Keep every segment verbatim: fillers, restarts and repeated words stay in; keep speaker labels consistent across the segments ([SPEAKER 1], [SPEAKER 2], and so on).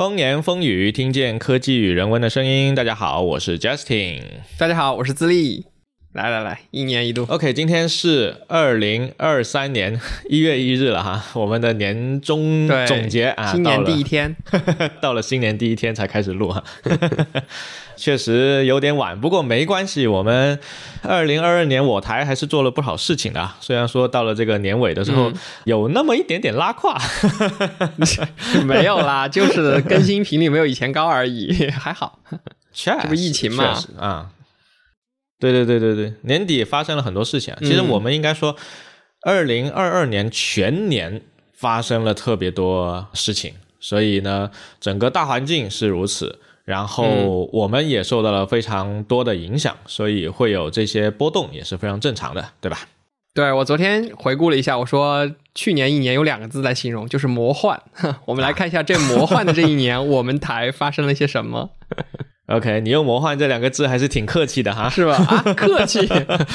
[SPEAKER 1] 风言风语，听见科技与人文的声音。大家好，我是 Justin。
[SPEAKER 2] 大家好，我是自立。来来来，一年一度。
[SPEAKER 1] OK， 今天是二零二三年一月一日了哈，我们的年终总结啊，
[SPEAKER 2] 新年第一天，
[SPEAKER 1] 到了新年第一天才开始录哈，确实有点晚，不过没关系，我们二零二二年我台还是做了不少事情的，虽然说到了这个年尾的时候、嗯、有那么一点点拉胯，
[SPEAKER 2] 没有啦，就是更新频率没有以前高而已，还好。
[SPEAKER 1] 这
[SPEAKER 2] 不疫情嘛
[SPEAKER 1] 啊。对对对对对，年底发生了很多事情、啊、其实我们应该说二零二二年全年发生了特别多事情，所以呢整个大环境是如此，然后我们也受到了非常多的影响、嗯、所以会有这些波动也是非常正常的，对吧？
[SPEAKER 2] 对，我昨天回顾了一下，我说去年一年有两个字来形容，就是魔幻。我们来看一下这魔幻的这一年我们台发生了些什么。
[SPEAKER 1] OK， 你用魔幻这两个字还是挺客气的哈，
[SPEAKER 2] 是吧？啊，客气。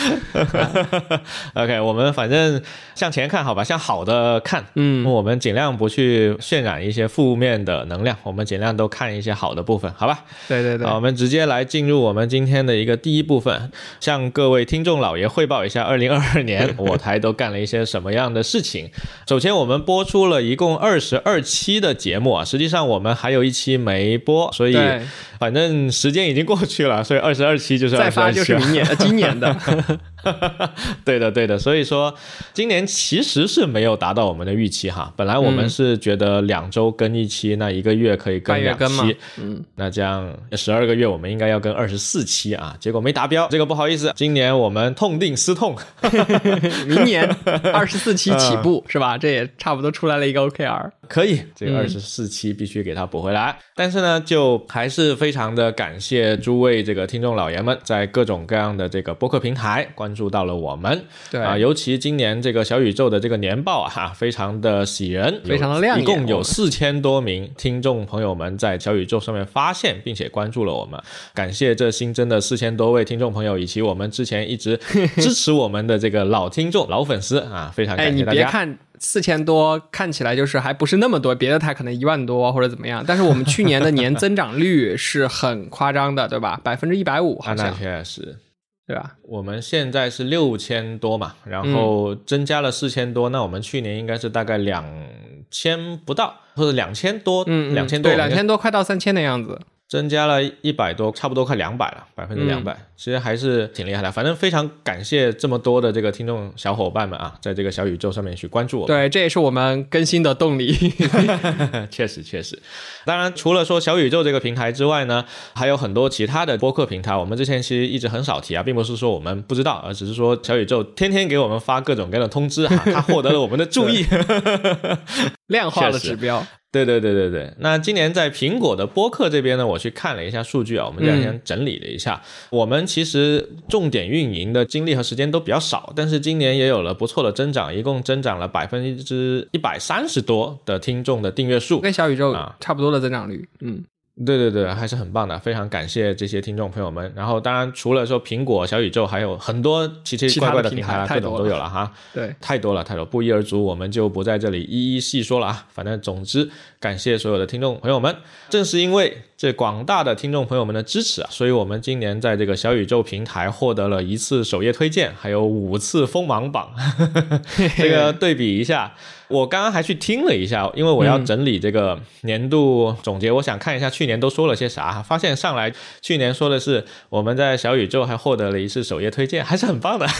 [SPEAKER 1] OK， 我们反正向前看好吧，向好的看，嗯，我们尽量不去渲染一些负面的能量，我们尽量都看一些好的部分，好吧？
[SPEAKER 2] 对对对，
[SPEAKER 1] 好，我们直接来进入我们今天的一个第一部分，向各位听众老爷汇报一下二零二二年我台都干了一些什么样的事情。首先我们播出了一共二十二期的节目啊，实际上我们还有一期没播，所以反正时间已经过去了，所以二十二期就是二十二期，
[SPEAKER 2] 再发就是明年、呃、今年的。
[SPEAKER 1] 对的对的，所以说今年其实是没有达到我们的预期哈。本来我们是觉得两周更一期、嗯、那一个月可以更两期，嗯，那这样十二个月我们应该要更二十四期啊，结果没达标，这个不好意思，今年我们痛定思痛。
[SPEAKER 2] 明年二十四期起步、嗯、是吧？这也差不多出来了一个 O K R，
[SPEAKER 1] 可以，这个二十四期必须给它补回来、嗯、但是呢就还是非常的感谢诸位这个听众老爷们在各种各样的这个播客平台关注到了我们，
[SPEAKER 2] 对
[SPEAKER 1] 啊，尤其今年这个小宇宙的这个年报啊，非常的喜人，
[SPEAKER 2] 非常的亮眼，
[SPEAKER 1] 一共有四千多名听众朋友们在小宇宙上面发现并且关注了我们，感谢这新增的四千多位听众朋友，以及我们之前一直支持我们的这个老听众老粉丝啊，非常感谢大家。
[SPEAKER 2] 哎，你别看四千多看起来就是还不是那么多，别的台可能一万多或者怎么样，但是我们去年的年增长率是很夸张的，对吧？百分之一百五好像。
[SPEAKER 1] 啊，那确实。
[SPEAKER 2] 对吧？
[SPEAKER 1] 我们现在是六千多嘛，然后增加了四千多、嗯、那我们去年应该是大概两千不到，或者两千多，
[SPEAKER 2] 嗯，
[SPEAKER 1] 两千多，
[SPEAKER 2] 对，两千多快到三千的样子。
[SPEAKER 1] 增加了一百多，差不多快两百了，百分之两百，其实还是挺厉害的。反正非常感谢这么多的这个听众小伙伴们啊，在这个小宇宙上面去关注我们。
[SPEAKER 2] 对，这也是我们更新的动力。
[SPEAKER 1] 确实确实。当然除了说小宇宙这个平台之外呢，还有很多其他的播客平台，我们之前其实一直很少提啊，并不是说我们不知道，而只是说小宇宙天天给我们发各种各样的通知啊，它获得了我们的注意。
[SPEAKER 2] 量化的指标。
[SPEAKER 1] 对对对对对，那今年在苹果的播客这边呢，我去看了一下数据啊，我们这两天整理了一下、嗯、我们其实重点运营的精力和时间都比较少，但是今年也有了不错的增长，一共增长了百分之一百三十多的听众的订阅数，
[SPEAKER 2] 跟小宇宙差不多的增长率。嗯，
[SPEAKER 1] 对对对，还是很棒的，非常感谢这些听众朋友们。然后当然除了说苹果小宇宙，还有很多奇奇怪怪的平台，各种都有了哈。
[SPEAKER 2] 对，
[SPEAKER 1] 太多了太多，不一而足，我们就不在这里一一细说了啊。反正总之感谢所有的听众朋友们，正是因为这广大的听众朋友们的支持啊，所以我们今年在这个小宇宙平台获得了一次首页推荐，还有五次锋芒榜。这个对比一下，我刚刚还去听了一下，因为我要整理这个年度总结、嗯、我想看一下去年都说了些啥，发现上来去年说的是我们在小宇宙还获得了一次首页推荐，还是很棒的。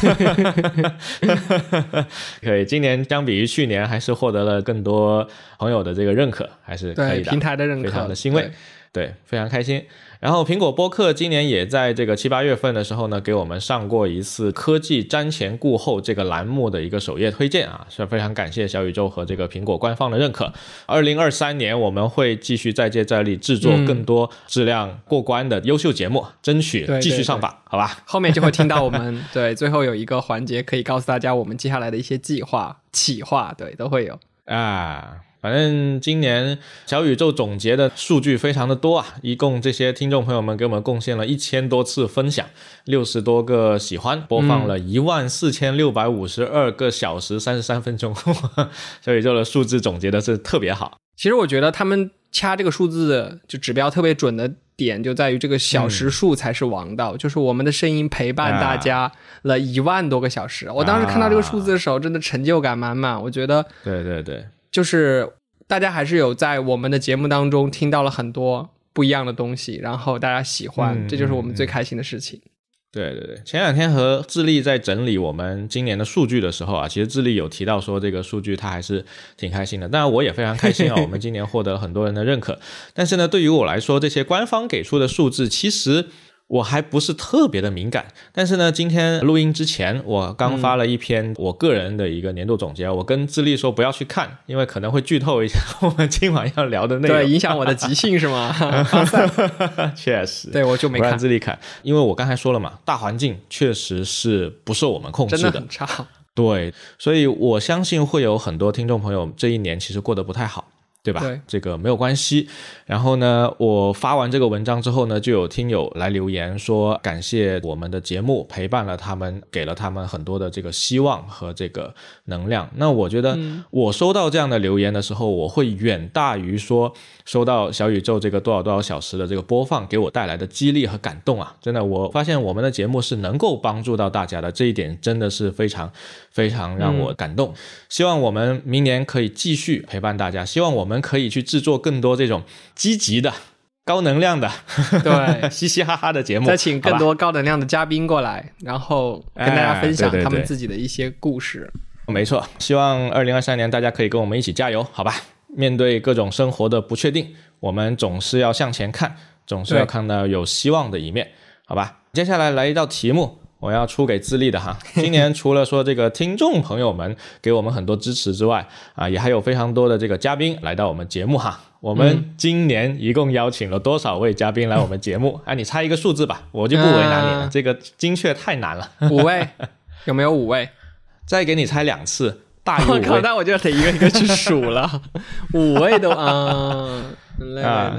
[SPEAKER 1] 可以，今年相比于去年还是获得了更多朋友的这个认可，还是可以的，
[SPEAKER 2] 对平台的认可，
[SPEAKER 1] 非常的欣慰， 对, 对，非常开心。然后苹果播客今年也在这个七八月份的时候呢，给我们上过一次科技瞻前顾后这个栏目的一个首页推荐啊，是非常感谢小宇宙和这个苹果官方的认可。二零二三年我们会继续再接再厉，制作更多质量过关的优秀节目、嗯、争取继续上榜，对对对，好吧？
[SPEAKER 2] 后面就会听到我们对最后有一个环节可以告诉大家我们接下来的一些计划企划，对，都会有
[SPEAKER 1] 啊。反正今年小宇宙总结的数据非常的多啊，一共这些听众朋友们给我们贡献了一千多次分享，六十多个喜欢，播放了一万四千六百五十二个小时三十三分钟。小宇宙的数字总结的是特别好。
[SPEAKER 2] 其实我觉得他们掐这个数字就指标特别准的点就在于这个小时数才是王道、嗯、就是我们的声音陪伴大家了一万多个小时、啊、我当时看到这个数字的时候真的成就感满满，我觉得
[SPEAKER 1] 对对对，
[SPEAKER 2] 就是大家还是有在我们的节目当中听到了很多不一样的东西，然后大家喜欢、嗯、这就是我们最开心的事情。
[SPEAKER 1] 对对对，前两天和智利在整理我们今年的数据的时候啊，其实智利有提到说这个数据他还是挺开心的，当然我也非常开心啊，我们今年获得了很多人的认可但是呢，对于我来说这些官方给出的数字其实我还不是特别的敏感，但是呢，今天录音之前我刚发了一篇我个人的一个年度总结、嗯、我跟智利说不要去看，因为可能会剧透一下我们今晚要聊的内容，
[SPEAKER 2] 对，影响我的即兴是吗
[SPEAKER 1] 确实，
[SPEAKER 2] 对，我就没看，
[SPEAKER 1] 不让智利看，因为我刚才说了嘛，大环境确实是不受我们控制的，
[SPEAKER 2] 真的很差，
[SPEAKER 1] 对，所以我相信会有很多听众朋友这一年其实过得不太好，对吧？
[SPEAKER 2] 对，
[SPEAKER 1] 这个没有关系。然后呢，我发完这个文章之后呢，就有听友来留言说感谢我们的节目陪伴了他们，给了他们很多的这个希望和这个能量。那我觉得我收到这样的留言的时候、嗯、我会远大于说收到小宇宙这个多少多少小时的这个播放给我带来的激励和感动啊！真的，我发现我们的节目是能够帮助到大家的，这一点真的是非常非常让我感动、嗯、希望我们明年可以继续陪伴大家，希望我们可以去制作更多这种积极的高能量的
[SPEAKER 2] 对
[SPEAKER 1] 嘻嘻哈哈的节目，
[SPEAKER 2] 再请更多高能量的嘉宾过来，然后跟大家分享他们自己的一些故事、哎、对对
[SPEAKER 1] 对，没错，希望二零二三年大家可以跟我们一起加油，好吧，面对各种生活的不确定，我们总是要向前看，总是要看到有希望的一面，好吧。接下来来一道题目，我要出给智利的哈。今年除了说这个听众朋友们给我们很多支持之外啊，也还有非常多的这个嘉宾来到我们节目哈。我们今年一共邀请了多少位嘉宾来我们节目？哎、啊，你猜一个数字吧，我就不为难你了、嗯、这个精确太难了。
[SPEAKER 2] 五位？有没有五位？
[SPEAKER 1] 再给你猜两次，大于五位。
[SPEAKER 2] 我靠，那我就得一个一个去数了。五位都啊，啊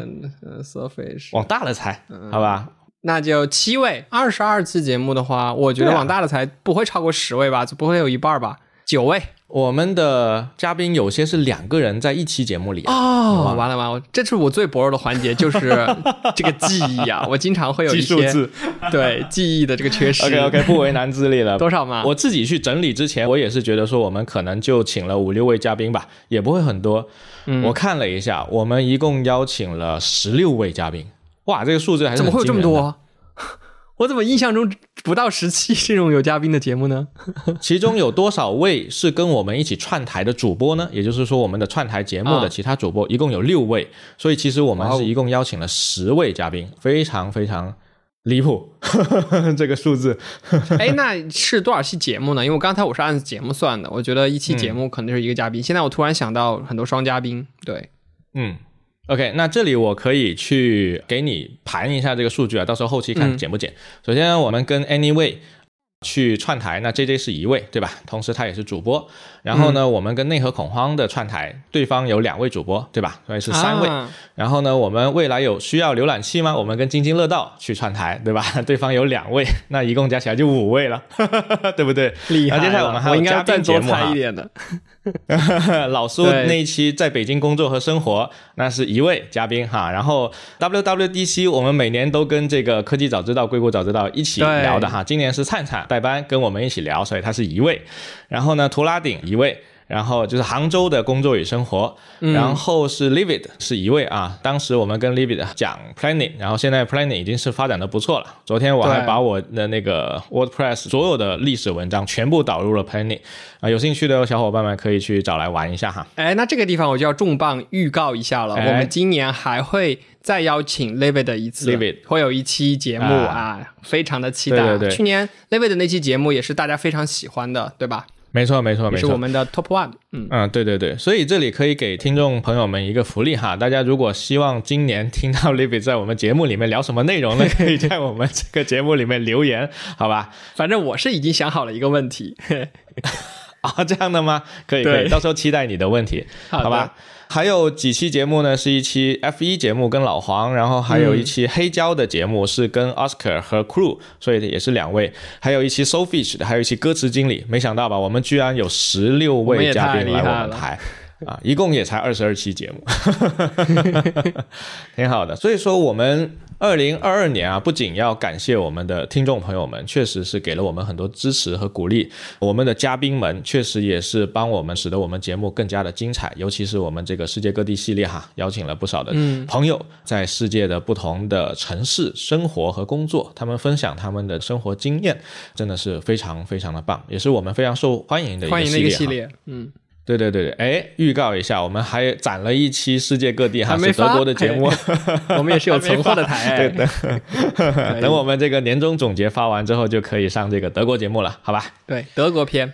[SPEAKER 2] surface
[SPEAKER 1] 往大了猜，好吧。
[SPEAKER 2] 那就七位，二十二期节目的话，我觉得往大了猜不会超过十位吧，不会有一半吧，九位。
[SPEAKER 1] 我们的嘉宾有些是两个人在一期节目里、啊、
[SPEAKER 2] 哦，完了完了，这是我最薄弱的环节，就是这个记忆啊，我经常会有一些
[SPEAKER 1] 记数字，
[SPEAKER 2] 对记忆的这个缺失。
[SPEAKER 1] OK OK， 不为难智利了。
[SPEAKER 2] 多少嘛？
[SPEAKER 1] 我自己去整理之前，我也是觉得说我们可能就请了五六位嘉宾吧，也不会很多。嗯，我看了一下，我们一共邀请了十六位嘉宾。哇，这个数字还是很惊人的。怎么会有这么多？
[SPEAKER 2] 我怎么印象中不到十期这种有嘉宾的节目呢？
[SPEAKER 1] 其中有多少位是跟我们一起串台的主播呢？也就是说我们的串台节目的其他主播、啊、一共有六位，所以其实我们是一共邀请了十位嘉宾，非常非常离谱这个数字。
[SPEAKER 2] 哎，那是多少期节目呢？因为刚才我是按节目算的，我觉得一期节目可能就是一个嘉宾、嗯、现在我突然想到很多双嘉宾。对，
[SPEAKER 1] 嗯OK， 那这里我可以去给你盘一下这个数据啊，到时候后期看减不减、嗯、首先我们跟 Anyway 去串台，那 J J 是一位对吧，同时他也是主播，然后呢、嗯、我们跟内核恐慌的串台，对方有两位主播对吧，所以是三位、啊、然后呢我们未来有需要浏览器吗，我们跟津津乐道去串台对吧，对方有两位，那一共加起来就五位了对不对，
[SPEAKER 2] 厉害了。
[SPEAKER 1] 接下来我们还有嘉宾节目哈，
[SPEAKER 2] 我应该再多猜一点的
[SPEAKER 1] 老苏那一期在北京工作和生活，那是一位嘉宾哈。然后 W W D C 我们每年都跟这个科技早知道硅谷早知道一起聊的哈，今年是灿灿代班跟我们一起聊，所以他是一位。然后呢图拉顶一位，然后就是杭州的工作与生活、嗯、然后是 Livid 是一位啊，当时我们跟 Livid 讲 Planning， 然后现在 Planning 已经是发展的不错了，昨天我还把我的那个 WordPress 所有的历史文章全部导入了 Planning 啊，有兴趣的小伙伴们可以去找来玩一下哈。
[SPEAKER 2] 哎，那这个地方我就要重磅预告一下了、哎、我们今年还会再邀请 Livid 一次
[SPEAKER 1] Livid
[SPEAKER 2] 会有一期节目 啊, 啊非常的期待。
[SPEAKER 1] 对对对，
[SPEAKER 2] 去年 Livid 那期节目也是大家非常喜欢的对吧，
[SPEAKER 1] 没错没错没错，
[SPEAKER 2] 是我们的 top one。 嗯
[SPEAKER 1] 嗯，对对对，所以这里可以给听众朋友们一个福利哈，大家如果希望今年听到 Livid 在我们节目里面聊什么内容呢，可以在我们这个节目里面留言好吧。
[SPEAKER 2] 反正我是已经想好了一个问题
[SPEAKER 1] 啊，这样的吗？可以可以，到时候期待你的问题好吧。还有几期节目呢，是一期 F 一 节目跟老黄，然后还有一期黑胶的节目是跟 Oscar 和 Crew， 所以也是两位，还有一期 Soulfish 的，还有一期歌词经理。没想到吧，我们居然有十六位嘉宾来我们台啊，一共也才二十二期节目挺好的。所以说我们二零二二年啊，不仅要感谢我们的听众朋友们，确实是给了我们很多支持和鼓励，我们的嘉宾们确实也是帮我们使得我们节目更加的精彩，尤其是我们这个世界各地系列哈，邀请了不少的朋友在世界的不同的城市生活和工作，他们分享他们的生活经验，真的是非常非常的棒，也是我们非常受欢迎的一个系列。
[SPEAKER 2] 欢迎的一个系列，嗯。
[SPEAKER 1] 对对对对，哎，预告一下，我们还攒了一期世界各地哈是德国的节目，
[SPEAKER 2] 我们也是有存货的台，
[SPEAKER 1] 对的。等我们这个年终总结发完之后，就可以上这个德国节目了，好吧？
[SPEAKER 2] 对，德国篇。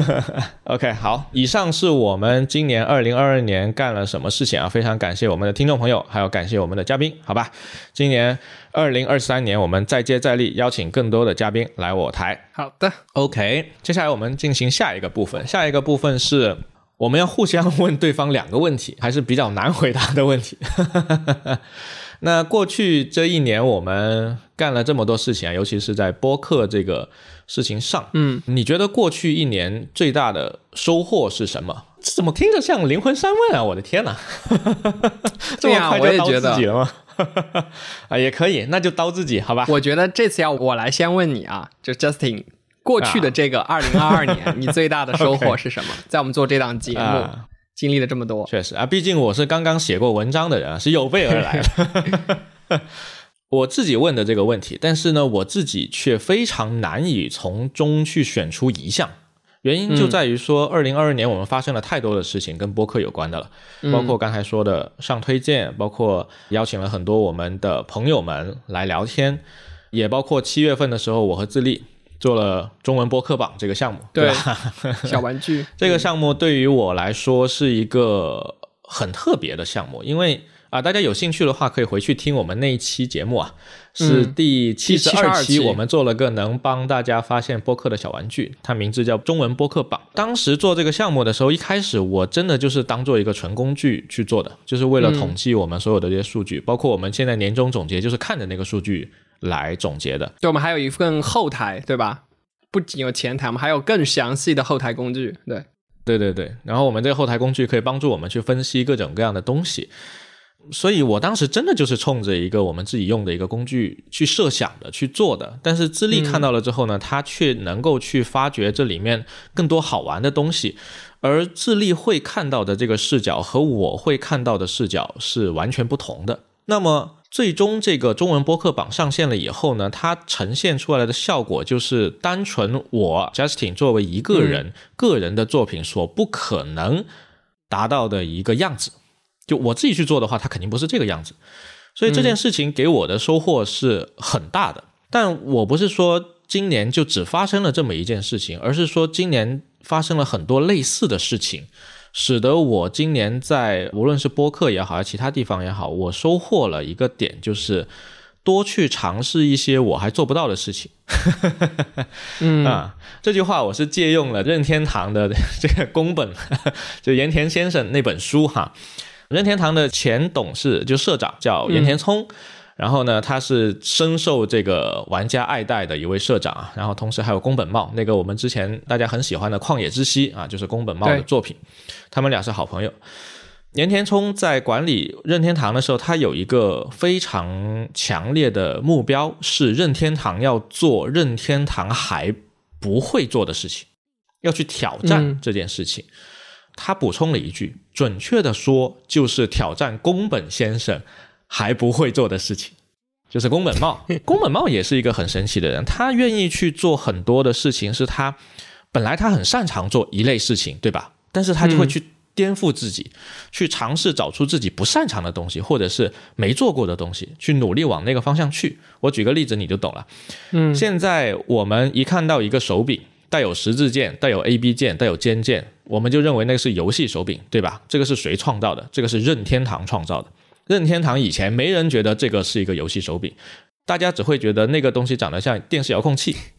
[SPEAKER 1] OK， 好，以上是我们今年二零二二年干了什么事情啊？非常感谢我们的听众朋友，还有感谢我们的嘉宾，好吧？今年二零二三年我们再接再厉，邀请更多的嘉宾来我台。
[SPEAKER 2] 好的
[SPEAKER 1] ，OK， 接下来我们进行下一个部分，下一个部分是我们要互相问对方两个问题，还是比较难回答的问题。那过去这一年我们干了这么多事情啊，尤其是在播客这个事情上，嗯，你觉得过去一年最大的收获是什么？这怎么听着像灵魂三问啊？我的天哪！这么快就刀自己了吗？啊，也可以，那就刀自己，好吧？
[SPEAKER 2] 我觉得这次要我来先问你啊，就 Justin。过去的这个二零二二年、啊、你最大的收获是什么？ okay, 在我们做这档节目、啊、经历了这么多。
[SPEAKER 1] 确实啊，毕竟我是刚刚写过文章的人啊，是有备而来的。我自己问的这个问题，但是呢我自己却非常难以从中去选出一项，原因就在于说二零二二年我们发生了太多的事情跟播客有关的了，包括刚才说的上推荐，包括邀请了很多我们的朋友们来聊天，也包括七月份的时候我和自立做了中文播客榜这个项目， 对, 对吧？
[SPEAKER 2] 小玩具
[SPEAKER 1] 这个项目对于我来说是一个很特别的项目，因为啊，大家有兴趣的话可以回去听我们那一期节目啊，是第七十二期，我们做了个能帮大家发现播客的小玩具，它名字叫中文播客榜。当时做这个项目的时候，一开始我真的就是当做一个纯工具去做的，就是为了统计我们所有的这些数据、嗯、包括我们现在年终总结就是看着那个数据来总结的。
[SPEAKER 2] 对，我们还有一份后台，对吧？不仅有前台，我们还有更详细的后台工具。对
[SPEAKER 1] 对对对，然后我们这个后台工具可以帮助我们去分析各种各样的东西，所以我当时真的就是冲着一个我们自己用的一个工具去设想的去做的。但是自立看到了之后呢、嗯、他却能够去发掘这里面更多好玩的东西，而自立会看到的这个视角和我会看到的视角是完全不同的。那么最终这个中文播客榜上线了以后呢，它呈现出来的效果就是单纯我 Justin 作为一个人、嗯、个人的作品所不可能达到的一个样子，就我自己去做的话它肯定不是这个样子，所以这件事情给我的收获是很大的、嗯、但我不是说今年就只发生了这么一件事情，而是说今年发生了很多类似的事情，使得我今年在无论是播客也好还是其他地方也好，我收获了一个点，就是多去尝试一些我还做不到的事情。嗯啊，这句话我是借用了任天堂的这个宫本，就盐田先生那本书哈。任天堂的前董事就社长叫盐田聪、嗯，然后呢他是深受这个玩家爱戴的一位社长啊，然后同时还有宫本茂，那个我们之前大家很喜欢的旷野之息啊，就是宫本茂的作品，他们俩是好朋友。盐田聪在管理任天堂的时候，他有一个非常强烈的目标，是任天堂要做任天堂还不会做的事情，要去挑战这件事情、嗯、他补充了一句，准确的说就是挑战宫本先生还不会做的事情，就是宫本茂。宫本茂也是一个很神奇的人，他愿意去做很多的事情，是他本来他很擅长做一类事情，对吧？但是他就会去颠覆自己、嗯、去尝试找出自己不擅长的东西，或者是没做过的东西，去努力往那个方向去。我举个例子你就懂了。嗯，现在我们一看到一个手柄带有十字键，带有 A B 键，带有尖键，我们就认为那个是游戏手柄，对吧？这个是谁创造的？这个是任天堂创造的。任天堂以前没人觉得这个是一个游戏手柄，大家只会觉得那个东西长得像电视遥控器，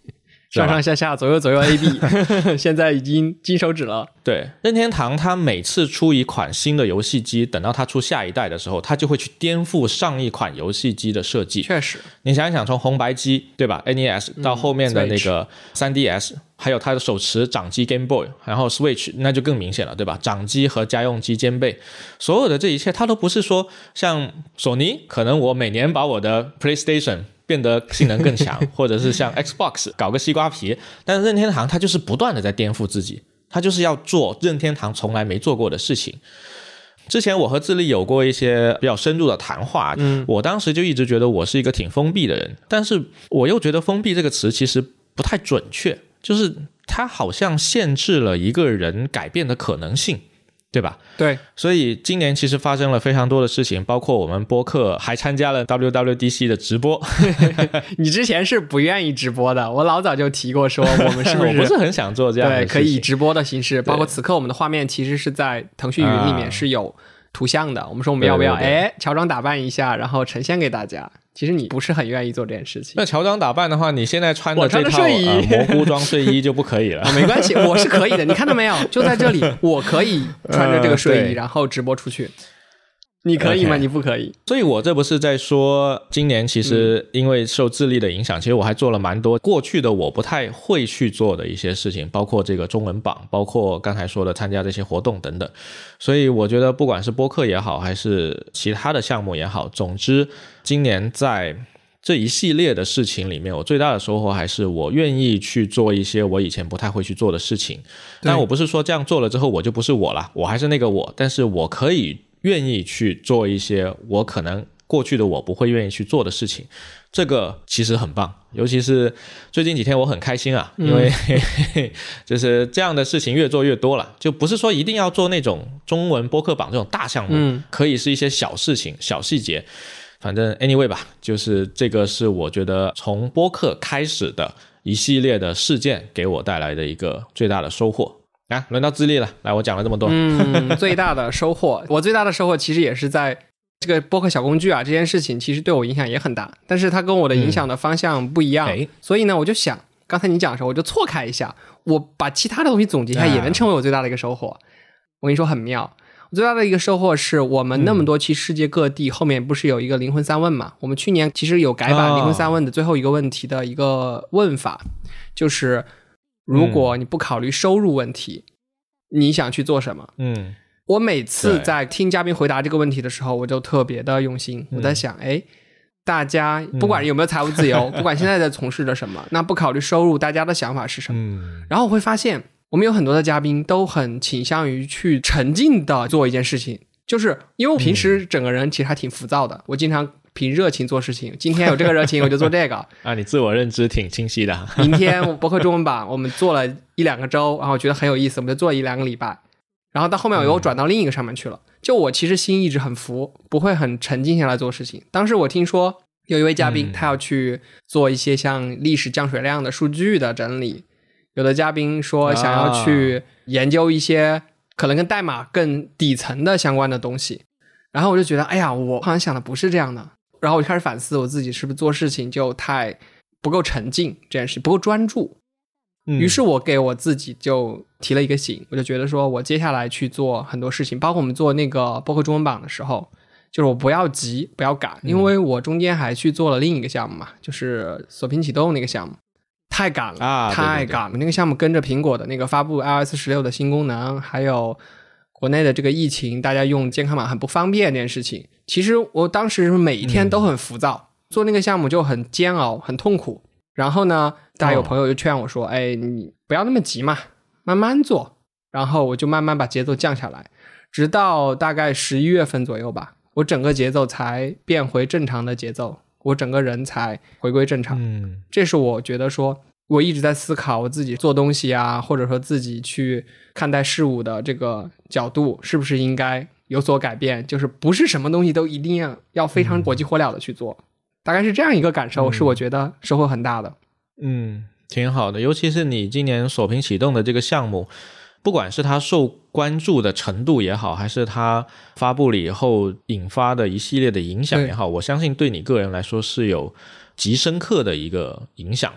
[SPEAKER 2] 上上下下左右左右 A B 现在已经金手指了。
[SPEAKER 1] 对，任天堂它每次出一款新的游戏机，等到它出下一代的时候，它就会去颠覆上一款游戏机的设计。
[SPEAKER 2] 确实，
[SPEAKER 1] 你想一想，从红白机对吧 N E S 到后面的那个 三 D S、嗯、还有它的手持掌机 Game Boy， 然后 Switch 那就更明显了对吧，掌机和家用机兼备，所有的这一切它都不是说像索尼可能我每年把我的 PlayStation 变得性能更强或者是像 Xbox 搞个西瓜皮，但是任天堂它就是不断的在颠覆自己，它就是要做任天堂从来没做过的事情。之前我和智利有过一些比较深入的谈话，嗯，我当时就一直觉得我是一个挺封闭的人，但是我又觉得封闭这个词其实不太准确，就是它好像限制了一个人改变的可能性，对吧？
[SPEAKER 2] 对，
[SPEAKER 1] 所以今年其实发生了非常多的事情，包括我们播客还参加了 W W D C 的直播。
[SPEAKER 2] 你之前是不愿意直播的，我老早就提过说我们是不是
[SPEAKER 1] 我不是很想做这样的事情，
[SPEAKER 2] 对，可以以直播的形式，包括此刻我们的画面其实是在腾讯云里面是有图像的、啊、我们说我们要不要哎乔装打扮一下然后呈现给大家，其实你不是很愿意做这件事情。
[SPEAKER 1] 那乔装打扮的话，你现在穿的这套睡衣、呃、蘑菇装睡衣就不可以了、
[SPEAKER 2] 哦、没关系，我是可以的，你看到没有，就在这里我可以穿着这个睡衣、呃、然后直播出去，你可以吗、okay. 你不可以。
[SPEAKER 1] 所以我这不是在说今年其实因为受智利的影响、嗯、其实我还做了蛮多过去的我不太会去做的一些事情，包括这个中文榜，包括刚才说的参加这些活动等等。所以我觉得不管是播客也好还是其他的项目也好，总之今年在这一系列的事情里面，我最大的收获还是我愿意去做一些我以前不太会去做的事情。但我不是说这样做了之后我就不是我了，我还是那个我，但是我可以愿意去做一些我可能过去的我不会愿意去做的事情，这个其实很棒。尤其是最近几天我很开心啊，因为、嗯、就是这样的事情越做越多了，就不是说一定要做那种中文播客榜这种大项目、嗯、可以是一些小事情小细节，反正 anyway 吧，就是这个是我觉得从播客开始的一系列的事件给我带来的一个最大的收获。啊，轮到智利了，来，我讲了这么多。
[SPEAKER 2] 嗯，最大的收获，我最大的收获其实也是在这个播客小工具啊，这件事情其实对我影响也很大，但是它跟我的影响的方向不一样，嗯、所以呢，我就想，刚才你讲的时候，我就错开一下，我把其他的东西总结一下，也能成为我最大的一个收获。啊、我跟你说很妙，我最大的一个收获是我们那么多期世界各地、嗯、后面不是有一个灵魂三问嘛？我们去年其实有改版灵魂三问的最后一个问题的一个问法，哦、就是如果你不考虑收入问题、嗯、你想去做什么？嗯，我每次在听嘉宾回答这个问题的时候，我就特别的用心，我在想，哎、嗯，大家不管有没有财务自由、嗯、不管现在在从事着什么，那不考虑收入，大家的想法是什么？嗯，然后我会发现我们有很多的嘉宾都很倾向于去沉浸的做一件事情，就是因为我平时整个人其实还挺浮躁的、嗯、我经常凭热情做事情，今天有这个热情我就做这个
[SPEAKER 1] 啊，你自我认知挺清晰的。
[SPEAKER 2] 明天我播客中文榜我们做了一两个周，然后我觉得很有意思，我们就做了一两个礼拜，然后到后面我又转到另一个上面去了、嗯、就我其实心一直很浮，不会很沉浸下来做事情。当时我听说有一位嘉宾、嗯、他要去做一些像历史降水量的数据的整理，有的嘉宾说想要去研究一些可能跟代码更底层的相关的东西，然后我就觉得哎呀，我好像想的不是这样的，然后我就开始反思我自己是不是做事情就太不够沉浸，这件事不够专注。于是我给我自己就提了一个醒，我就觉得说我接下来去做很多事情，包括我们做那个播客中文榜的时候，就是我不要急不要赶，因为我中间还去做了另一个项目嘛，就是锁屏启动那个项目，太赶了啊，太赶了。对对对，那个项目跟着苹果的那个发布 i O S 十六 的新功能，还有国内的这个疫情，大家用健康码很不方便这件事情，其实我当时每一天都很浮躁、嗯、做那个项目就很煎熬很痛苦。然后呢，大家有朋友就劝我说、哦、哎，你不要那么急嘛，慢慢做。然后我就慢慢把节奏降下来，直到大概十一月份左右吧，我整个节奏才变回正常的节奏，我整个人才回归正常。嗯，这是我觉得说我一直在思考我自己做东西啊，或者说自己去看待事物的这个角度是不是应该有所改变，就是不是什么东西都一定要要非常火急火燎的去做、嗯、大概是这样一个感受，是我觉得收获很大的。嗯，
[SPEAKER 1] 挺好的，尤其是你今年锁屏启动的这个项目，不管是它受关注的程度也好，还是它发布了以后引发的一系列的影响也好，我相信对你个人来说是有极深刻的一个影响的。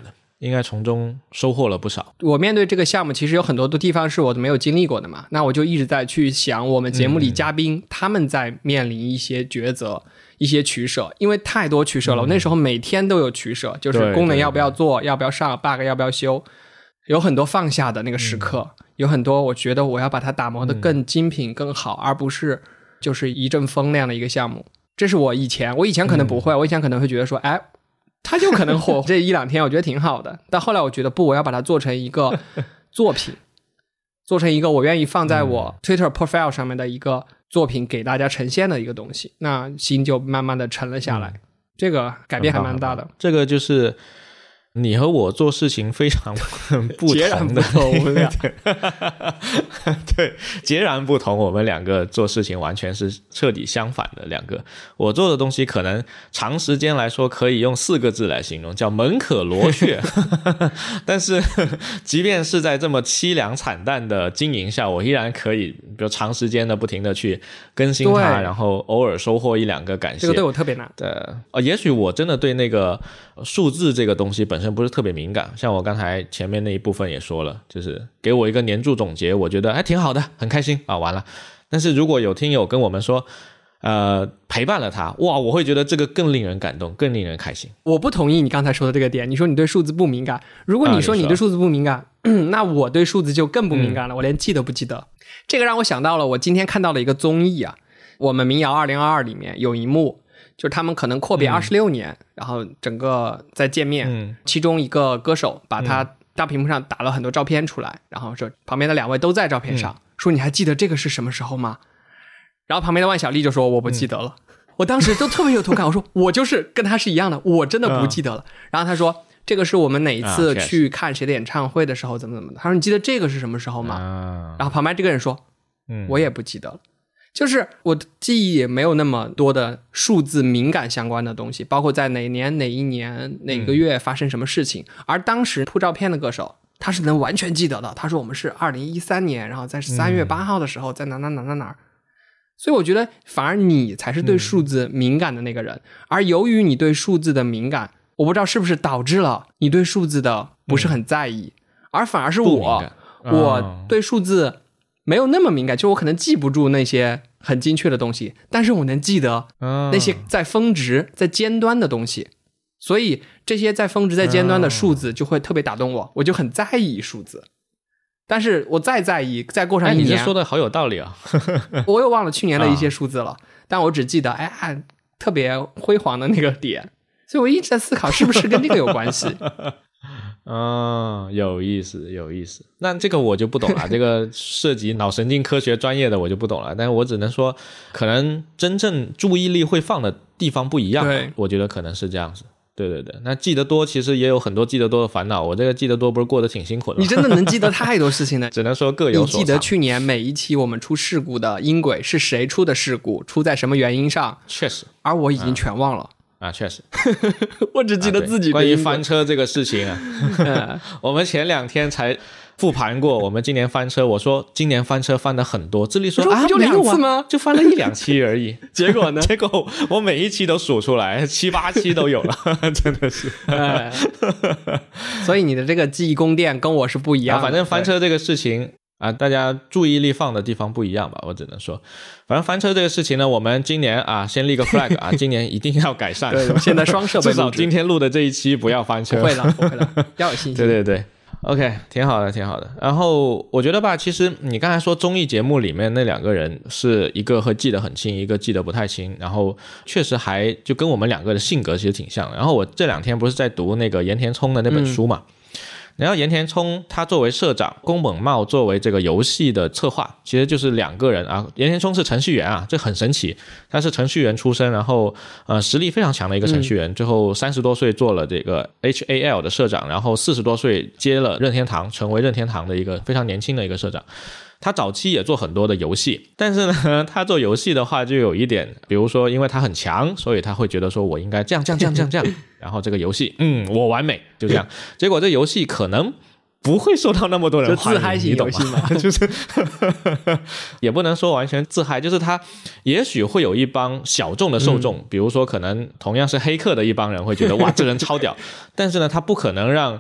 [SPEAKER 1] 应该从中收获了不少。
[SPEAKER 2] 我面对这个项目其实有很多的地方是我没有经历过的嘛，那我就一直在去想我们节目里嘉宾、嗯、他们在面临一些抉择一些取舍，因为太多取舍了、嗯、我那时候每天都有取舍，就是功能要不要做，要不要上 bug 要不要修，有很多放下的那个时刻、嗯、有很多我觉得我要把它打磨得更精品更好、嗯、而不是就是一阵风那样的一个项目。这是我以前我以前可能不会、嗯、我以前可能会觉得说哎他就可能火这一两天我觉得挺好的，但后来我觉得不，我要把它做成一个作品做成一个我愿意放在我 Twitter profile 上面的一个作品给大家呈现的一个东西，那心就慢慢的沉了下来、嗯、这个改变还蛮大的。
[SPEAKER 1] 这个就是你和我做事情非常不同的，
[SPEAKER 2] 截然不同，我们俩
[SPEAKER 1] 对，截然不同。我们两个做事情完全是彻底相反的两个。我做的东西可能长时间来说可以用四个字来形容，叫门可罗雀。但是，即便是在这么凄凉惨淡的经营下，我依然可以，比如长时间的不停的去更新它，然后偶尔收获一两个感谢。
[SPEAKER 2] 这个对我特别难。
[SPEAKER 1] 对，呃，也许我真的对那个数字这个东西本身不是特别敏感，像我刚才前面那一部分也说了，就是给我一个年度总结，我觉得还挺好的，很开心啊，完了。但是如果有听友跟我们说呃，陪伴了他，哇，我会觉得这个更令人感动，更令人开心。
[SPEAKER 2] 我不同意你刚才说的这个点，你说你对数字不敏感，如果你说你对数字不敏感、啊、那我对数字就更不敏感了、嗯、我连记都不记得。这个让我想到了我今天看到了一个综艺啊，我们民谣二零二二里面有一幕就是他们可能阔别二十六年、嗯、然后整个在见面、嗯、其中一个歌手把他大屏幕上打了很多照片出来、嗯、然后说旁边的两位都在照片上、嗯、说你还记得这个是什么时候吗？然后旁边的万晓利就说我不记得了、嗯、我当时就特别有同感，我说我就是跟他是一样的，我真的不记得了、嗯、然后他说这个是我们哪一次去看谁的演唱会的时候怎么怎么的，他说你记得这个是什么时候吗、嗯、然后旁边这个人说嗯，我也不记得了。就是我的记忆也没有那么多的数字敏感相关的东西，包括在哪年哪一年哪个月发生什么事情、嗯、而当时铺照片的歌手他是能完全记得的，他说我们是二零一三年然后在三月八号的时候、嗯、在哪哪哪哪哪，所以我觉得反而你才是对数字敏感的那个人、嗯、而由于你对数字的敏感，我不知道是不是导致了你对数字的不是很在意、嗯、而反而是我、哦、我对数字没有那么敏感，就我可能记不住那些很精确的东西，但是我能记得那些在峰值在尖端的东西，所以这些在峰值在尖端的数字就会特别打动我，我就很在意数字。但是我再在意再过上一年、
[SPEAKER 1] 哎、你这说的好有道理啊
[SPEAKER 2] 我又忘了去年的一些数字了、啊、但我只记得哎特别辉煌的那个点，所以我一直在思考是不是跟这个有关系
[SPEAKER 1] 嗯，有意思有意思。那这个我就不懂了这个涉及脑神经科学专业的我就不懂了，但是我只能说可能真正注意力会放的地方不一样，我觉得可能是这样子。对对对，那记得多其实也有很多记得多的烦恼，我这个记得多不是过得挺辛苦的吗？
[SPEAKER 2] 你真的能记得太多事情呢
[SPEAKER 1] 只能说各有所长。
[SPEAKER 2] 你记得去年每一期我们出事故的音轨是谁出的事故，出在什么原因上，
[SPEAKER 1] 确实，
[SPEAKER 2] 而我已经全忘了、
[SPEAKER 1] 嗯、啊，确实
[SPEAKER 2] 我只记得自己、啊、
[SPEAKER 1] 关于翻车这个事情啊我们前两天才复盘过我们今年翻车，我说今年翻车翻的很多，智利说
[SPEAKER 2] 啊就两次吗？
[SPEAKER 1] 就翻了一两期而已
[SPEAKER 2] 结果呢
[SPEAKER 1] 结果我每一期都数出来七八期都有了真的是、哎、
[SPEAKER 2] 所以你的这个记忆宫殿跟我是不一样的、啊、
[SPEAKER 1] 反正翻车这个事情啊，大家注意力放的地方不一样吧，我只能说反正翻车这个事情呢，我们今年啊先立个 flag 啊今年一定要改善
[SPEAKER 2] 对，现在双设备
[SPEAKER 1] 至少今天录的这一期不要翻车，
[SPEAKER 2] 不会了不会了要有信心
[SPEAKER 1] 对对对OK 挺好的挺好的。然后我觉得吧，其实你刚才说综艺节目里面那两个人是一个会记得很清，一个记得不太清，然后确实还就跟我们两个的性格其实挺像。然后我这两天不是在读那个岩田聪的那本书嘛、嗯，然后岩田聪他作为社长，宫本茂作为这个游戏的策划，其实就是两个人啊。岩田聪是程序员啊，这很神奇，他是程序员出身，然后呃实力非常强的一个程序员，嗯、最后三十多岁做了这个 H A L 的社长，然后四十多岁接了任天堂，成为任天堂的一个非常年轻的一个社长。他早期也做很多的游戏，但是呢他做游戏的话就有一点，比如说因为他很强，所以他会觉得说我应该这样这样这样这样这样然后这个游戏嗯我完美就这样，结果这游戏可能不会受到那么多人欢迎，
[SPEAKER 2] 就自嗨型游戏嘛
[SPEAKER 1] 就是也不能说完全自嗨，就是他也许会有一帮小众的受众、嗯、比如说可能同样是黑客的一帮人会觉得哇这人超屌但是呢他不可能让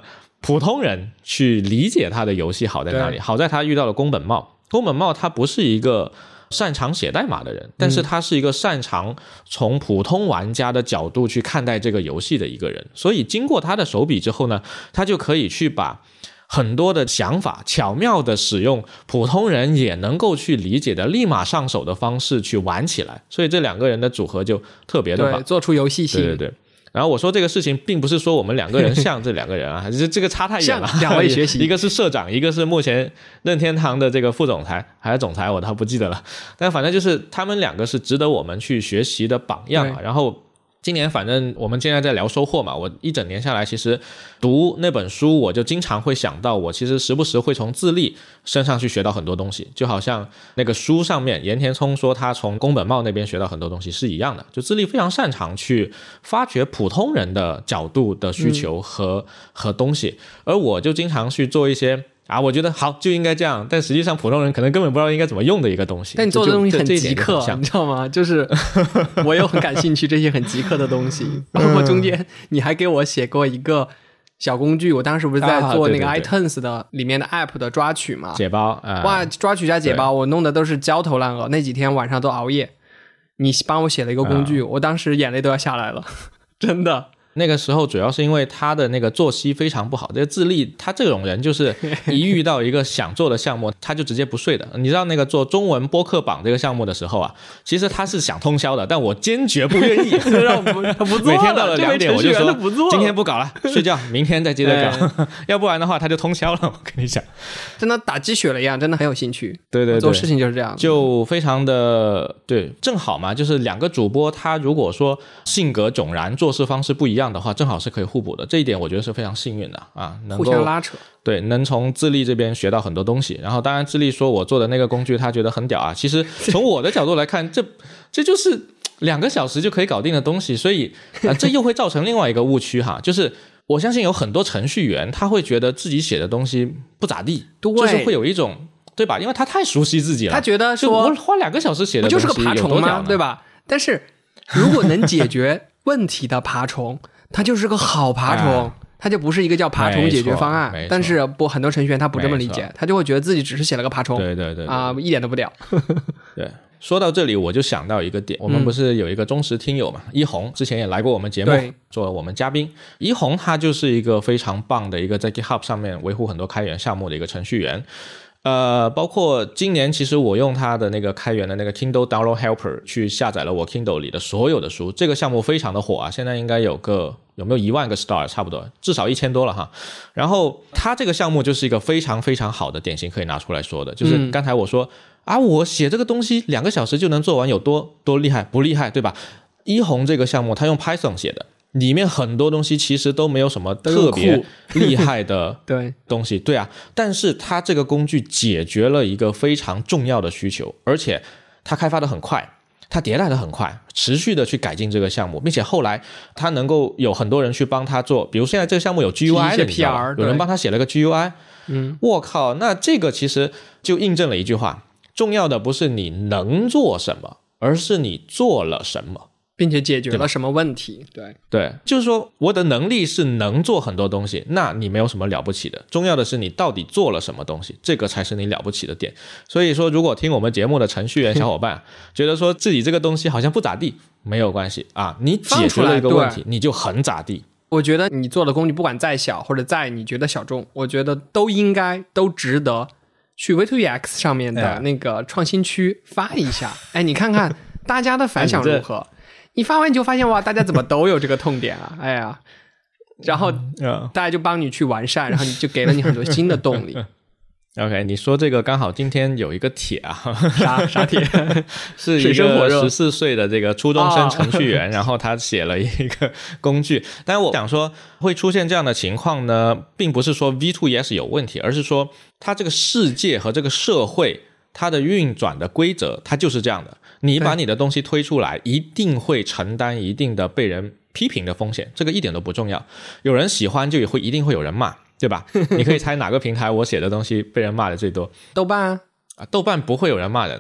[SPEAKER 1] 普通人去理解他的游戏好在哪里。好在他遇到了宫本茂，宫本茂他不是一个擅长写代码的人，但是他是一个擅长从普通玩家的角度去看待这个游戏的一个人，所以经过他的手笔之后呢，他就可以去把很多的想法巧妙的使用普通人也能够去理解的立马上手的方式去玩起来，所以这两个人的组合就特别的棒，
[SPEAKER 2] 对，做出游戏性。
[SPEAKER 1] 对对对。然后我说这个事情并不是说我们两个人像这两个人啊，这这个差太远了，
[SPEAKER 2] 向两位学习，
[SPEAKER 1] 一个是社长，一个是目前任天堂的这个副总裁还是总裁，我倒不记得了，但反正就是他们两个是值得我们去学习的榜样啊。然后今年反正我们现在在聊收获嘛，我一整年下来其实读那本书我就经常会想到，我其实时不时会从自立身上去学到很多东西，就好像那个书上面岩田聪说他从宫本茂那边学到很多东西是一样的，就自立非常擅长去发掘普通人的角度的需求和、嗯、和东西，而我就经常去做一些啊，我觉得好就应该这样，但实际上普通人可能根本不知道应该怎么用的一个东西。
[SPEAKER 2] 但你做的东西很极客，你知道吗？就是我又很感兴趣这些很极客的东西，包括中间你还给我写过一个小工具，我当时不是在做那个 iTunes 的里面的 app 的抓取嘛，
[SPEAKER 1] 解包、呃、
[SPEAKER 2] 哇，抓取加解包我弄的都是焦头烂额，那几天晚上都熬夜，你帮我写了一个工具、呃、我当时眼泪都要下来了真的。
[SPEAKER 1] 那个时候主要是因为他的那个作息非常不好，这个自立他这种人就是一遇到一个想做的项目他就直接不睡的。你知道那个做中文播客榜这个项目的时候啊，其实他是想通宵的，但我坚决不愿意让不他不做了，每天到了两点我就说不今天不搞了睡觉，明天再接着搞要不然的话他就通宵了。我跟你讲
[SPEAKER 2] 真的打鸡血了一样，真的很有兴趣。
[SPEAKER 1] 对对对，
[SPEAKER 2] 做事情就是这样，
[SPEAKER 1] 就非常的对，正好嘛，就是两个主播他如果说性格迥然做事方式不一样的话，正好是可以互补的，这一点我觉得是非常幸运的啊，能够
[SPEAKER 2] 互相拉扯。
[SPEAKER 1] 对，能从智利这边学到很多东西。然后当然智利说我做的那个工具他觉得很屌啊，其实从我的角度来看这这就是两个小时就可以搞定的东西，所以、呃、这又会造成另外一个误区哈，就是我相信有很多程序员他会觉得自己写的东西不咋地，就是会有一种对吧，因为他太熟悉自己了，
[SPEAKER 2] 他觉得说
[SPEAKER 1] 我花两个小时写的东西
[SPEAKER 2] 不就是个爬虫吗，对吧？但是如果能解决问题的爬虫它就是个好爬虫、哎、它就不是一个叫爬虫解决方案。但是不很多程序员他不这么理解，他就会觉得自己只是写了个爬虫，
[SPEAKER 1] 对对 对, 对
[SPEAKER 2] 啊，一点都不屌
[SPEAKER 1] 对，说到这里我就想到一个点，我们不是有一个忠实听友嘛、嗯、一红之前也来过我们节目做我们嘉宾，一红他就是一个非常棒的一个在 GitHub 上面维护很多开源项目的一个程序员。呃，包括今年其实我用它的那个开源的那个 Kindle Download Helper 去下载了我 Kindle 里的所有的书，这个项目非常的火啊，现在应该有个有没有一万个 star 差不多，至少一千多了哈。然后它这个项目就是一个非常非常好的典型可以拿出来说的，就是刚才我说、嗯、啊，我写这个东西两个小时就能做完，有多多厉害不厉害对吧？一红这个项目它用 Python 写的，里面很多东西其实都没有什么特别厉害的东西对, 对啊，但是它这个工具解决了一个非常重要的需求，而且它开发的很快，它迭代的很快，持续的去改进这个项目，并且后来它能够有很多人去帮他做，比如现在这个项目有 G U I 的，你知道吗？有人帮他写了个 G U I， 嗯，我靠，那这个其实就印证了一句话，重要的不是你能做什么，而是你做了什么，
[SPEAKER 2] 并且解决了什么问题。 对, 对
[SPEAKER 1] 对，就是说我的能力是能做很多东西，那你没有什么了不起的，重要的是你到底做了什么东西，这个才是你了不起的点。所以说如果听我们节目的程序员小伙伴觉得说自己这个东西好像不咋地，没有关系啊，你解决了一个问题你就很咋地。
[SPEAKER 2] 我觉得你做的工具不管再小或者再你觉得小众，我觉得都应该都值得去 V 二 E X 上面的那个创新区发一下。哎，你看看大家的反响如何，你发完你就发现哇，大家怎么都有这个痛点啊！哎呀，然后大家就帮你去完善，然后你就给了你很多新的动力。
[SPEAKER 1] OK， 你说这个刚好今天有一个帖啊，
[SPEAKER 2] 啥啥帖？
[SPEAKER 1] 是一个十四岁的这个初中生程序员，哦、然后他写了一个工具。但是我想说，会出现这样的情况呢，并不是说 V 二 E X 有问题，而是说它这个世界和这个社会它的运转的规则，它就是这样的。你把你的东西推出来，一定会承担一定的被人批评的风险，这个一点都不重要。有人喜欢就也会一定会有人骂，对吧？你可以猜哪个平台我写的东西被人骂的最多？
[SPEAKER 2] 豆瓣啊，
[SPEAKER 1] 啊，豆瓣不会有人骂人的。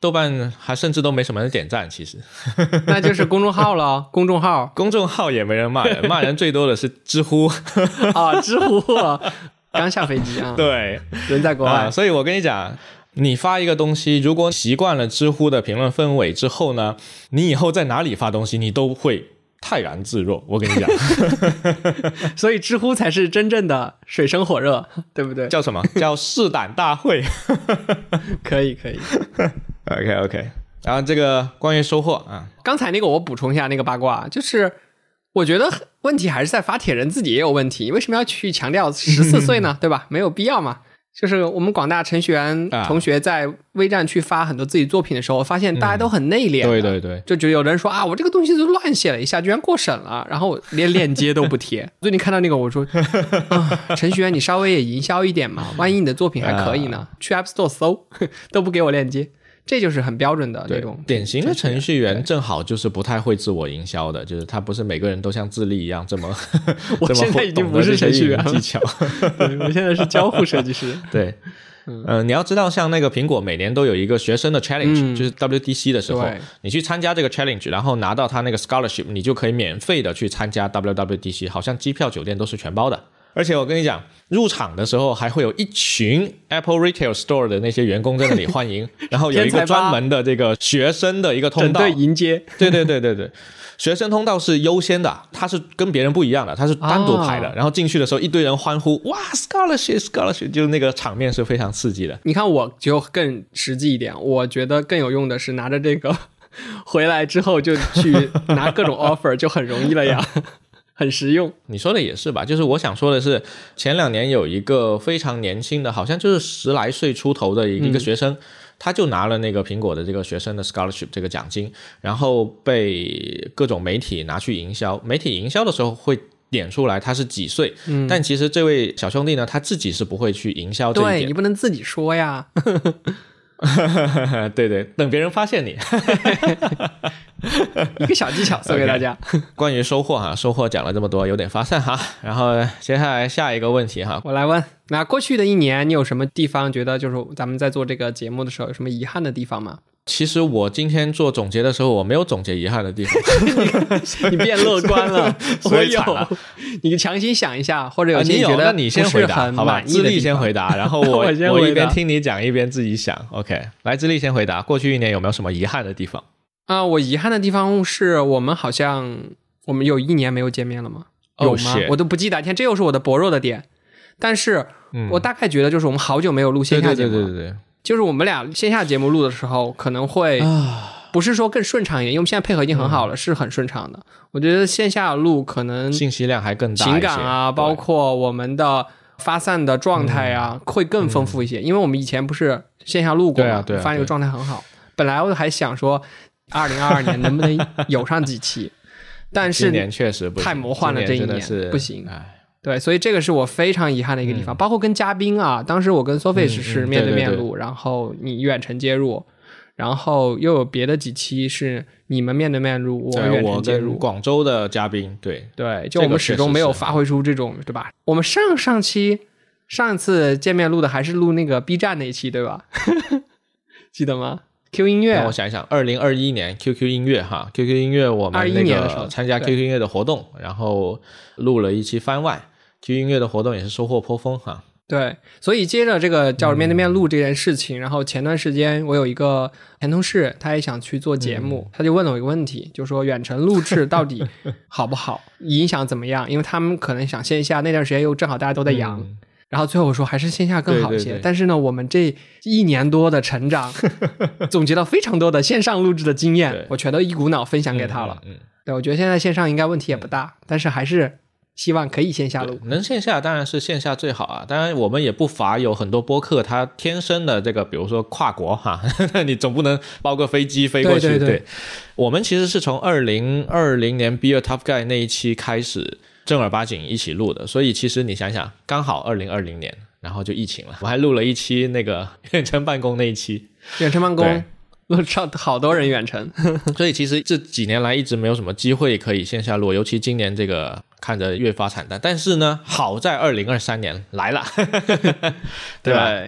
[SPEAKER 1] 豆瓣还甚至都没什么人点赞，其实
[SPEAKER 2] 那就是公众号了。公众号
[SPEAKER 1] 公众号也没人骂人，骂人最多的是知乎
[SPEAKER 2] 啊，知乎啊，刚下飞机啊，
[SPEAKER 1] 对，
[SPEAKER 2] 人在国外、
[SPEAKER 1] 啊、所以我跟你讲，你发一个东西，如果习惯了知乎的评论氛围之后呢，你以后在哪里发东西你都会泰然自若，我跟你讲
[SPEAKER 2] 所以知乎才是真正的水深火热，对不对？
[SPEAKER 1] 叫什么？叫试胆大会
[SPEAKER 2] 可以可以
[SPEAKER 1] OK OK， 然后这个关于收获啊，
[SPEAKER 2] 刚才那个我补充一下那个八卦，就是我觉得问题还是在发帖人自己也有问题，为什么要去强调十四岁呢？对吧？没有必要嘛。就是我们广大程序员同学在微站去发很多自己作品的时候，发现大家都很内敛、嗯、
[SPEAKER 1] 对对对，
[SPEAKER 2] 就觉得有人说啊，我这个东西就乱写了一下，居然过审了，然后连链接都不贴。最近看到那个，我说啊，程序员你稍微也营销一点嘛，万一你的作品还可以呢，啊、去 App Store 搜都不给我链接。这就是很标准的那种
[SPEAKER 1] 典型的程序员，正好就是不太会自我营销的，就是他不是每个人都像自立一样这么
[SPEAKER 2] 我现在已经不是程序员
[SPEAKER 1] 技巧
[SPEAKER 2] 对，我现在是交互设计师对
[SPEAKER 1] 嗯、呃，你要知道像那个苹果每年都有一个学生的 challenge、嗯、就是 W D C 的时候你去参加这个 challenge 然后拿到他那个 scholarship 你就可以免费的去参加 W W D C， 好像机票酒店都是全包的。而且我跟你讲，入场的时候还会有一群 Apple Retail Store 的那些员工在那里欢迎然后有一个专门的这个学生的一个通道
[SPEAKER 2] 整队迎接。
[SPEAKER 1] 对对对对对，学生通道是优先的，它是跟别人不一样的，它是单独排的、哦、然后进去的时候一堆人欢呼，哇 Scholarship Scholarship， 就那个场面是非常刺激的。
[SPEAKER 2] 你看我就更实际一点，我觉得更有用的是拿着这个回来之后就去拿各种 offer 就很容易了呀很实用。
[SPEAKER 1] 你说的也是吧，就是我想说的是前两年有一个非常年轻的好像就是十来岁出头的一个学生、嗯、他就拿了那个苹果的这个学生的 scholarship 这个奖金，然后被各种媒体拿去营销，媒体营销的时候会点出来他是几岁、嗯、但其实这位小兄弟呢他自己是不会去营销这一点，
[SPEAKER 2] 对，你不能自己说呀
[SPEAKER 1] 对对，等别人发现你
[SPEAKER 2] 一个小技巧送给大家、
[SPEAKER 1] okay. 关于收获哈，收获讲了这么多有点发散哈，然后接下来下一个问题哈，
[SPEAKER 2] 我来问，那过去的一年你有什么地方觉得就是咱们在做这个节目的时候有什么遗憾的地方吗？
[SPEAKER 1] 其实我今天做总结的时候我没有总结遗憾的地方
[SPEAKER 2] 你变乐观了我有，你强行想一下，或者有些觉得
[SPEAKER 1] 你先回答好吧，智利先回答，然后我我, 我一边听你讲一边自己想 OK， 来智利先回答，过去一年有没有什么遗憾的地方
[SPEAKER 2] 啊、呃？我遗憾的地方是我们好像我们有一年没有见面了吗？有吗、oh, 我都不记得，天，这又是我的薄弱的点，但是、嗯、我大概觉得就是我们好久没有录线下节目了，对对对对对，就是我们俩线下节目录的时候可能会不是说更顺畅一点，因为我们现在配合已经很好了、嗯、是很顺畅的。我觉得线下录可能
[SPEAKER 1] 信息量还更大一些，
[SPEAKER 2] 情感啊包括我们的发散的状态啊、嗯、会更丰富一些、嗯、因为我们以前不是线下录过嘛，对啊对啊，发现这个状态很好。本来我还想说二零二二年能不能有上几期但是
[SPEAKER 1] 今年确实不行，
[SPEAKER 2] 太魔幻了，这一年不行，
[SPEAKER 1] 哎，
[SPEAKER 2] 对，所以这个是我非常遗憾的一个地方、嗯、包括跟嘉宾啊，当时我跟 Sophie 是面对面录、嗯嗯、对对对，然后你远程接入，然后又有别的几期是你们面对面录，我远程接入，
[SPEAKER 1] 广州的嘉宾，对
[SPEAKER 2] 对，就我们始终没有发挥出这种、这个、对吧？我们上上期上一次见面录的还是录那个 B 站那一期对吧记得吗？ Q 音乐，
[SPEAKER 1] 让我想一想，二零二一年 Q Q 音乐哈 ，Q Q 音乐我们那个参加 Q Q 音乐的活动，然后录了一期番外 ，Q Q 音乐的活动也是收获颇丰哈。
[SPEAKER 2] 对，所以接着这个叫面对面录这件事情、嗯、然后前段时间我有一个前同事他也想去做节目、嗯、他就问了我一个问题，就说远程录制到底好不好影响怎么样，因为他们可能想线下，那段时间又正好大家都在阳、嗯，然后最后我说还是线下更好一些，对对对，但是呢我们这一年多的成长总结到非常多的线上录制的经验我全都一股脑分享给他了。嗯嗯嗯，对，我觉得现在线上应该问题也不大、嗯、但是还是希望可以线下录，
[SPEAKER 1] 能线下当然是线下最好啊。当然我们也不乏有很多播客他天生的这个比如说跨国哈，你总不能包个飞机飞过去。对对对，对，我们其实是从二零二零年 Be a Tough Guy 那一期开始正儿八经一起录的，所以其实你想想刚好二零二零年然后就疫情了，我还录了一期那个远程办公那一期，
[SPEAKER 2] 远程办公好多人远程
[SPEAKER 1] 所以其实这几年来一直没有什么机会可以线下录，尤其今年这个看着越发惨淡，但是呢好在二零二三年来了对吧？
[SPEAKER 2] 对，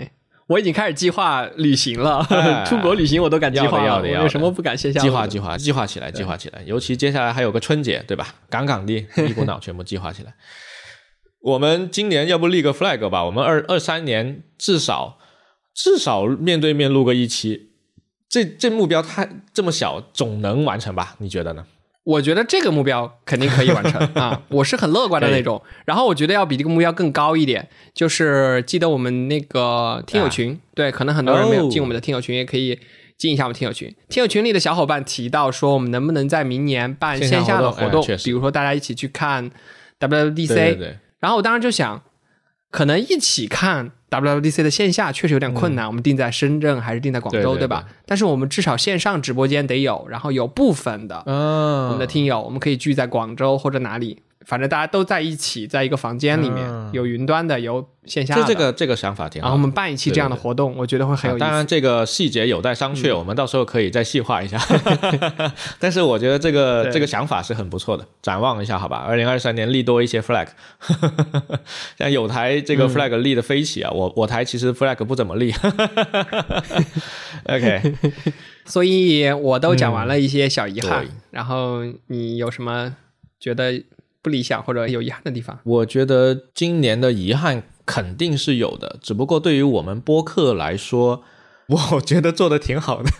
[SPEAKER 2] 我已经开始计划旅行了，哎、出国旅行我都敢计划了，
[SPEAKER 1] 要的要的要的
[SPEAKER 2] 我有什么不敢线下？
[SPEAKER 1] 计划计划计划起来，计划起来。尤其接下来还有个春节，对吧？杠杠的，一股脑全部计划起来。我们今年要不立个 flag 吧？我们二二三年至少至少面对面录个一期，这这目标太这么小，总能完成吧？你觉得呢？
[SPEAKER 2] 我觉得这个目标肯定可以完成啊，我是很乐观的那种。然后我觉得要比这个目标更高一点，就是记得我们那个听友群，啊、对，可能很多人没有进我们的听友群，哦、也可以进一下我们听友群。听友群里的小伙伴提到说，我们能不能在明年办线下的活动，
[SPEAKER 1] 哎、
[SPEAKER 2] 比如说大家一起去看 W W D C。
[SPEAKER 1] 对对对。
[SPEAKER 2] 然后我当时就想，可能一起看 W W D C 的线下确实有点困难，嗯、我们定在深圳还是定在广州，对, 对, 对, 对吧？但是我们至少线上直播间得有，然后有部分的、哦、我们的听友，我们可以聚在广州或者哪里，反正大家都在一起，在一个房间里面，嗯、有云端的，有线下的。
[SPEAKER 1] 这个这个想法挺好。
[SPEAKER 2] 然后我们办一期这样的活动，对对对，我觉得会很有意思。
[SPEAKER 1] 当然，这个细节有待商榷，嗯、我们到时候可以再细化一下。但是我觉得这个这个想法是很不错的，展望一下好吧。二零二三年立多一些 flag， 像有台这个 flag 立得飞起啊，嗯、我我台其实 flag 不怎么立。OK，
[SPEAKER 2] 所以我都讲完了一些小遗憾，嗯、然后你有什么觉得不理想或者有遗憾的地方？
[SPEAKER 1] 我觉得今年的遗憾肯定是有的，只不过对于我们播客来说，我觉得做的挺好的。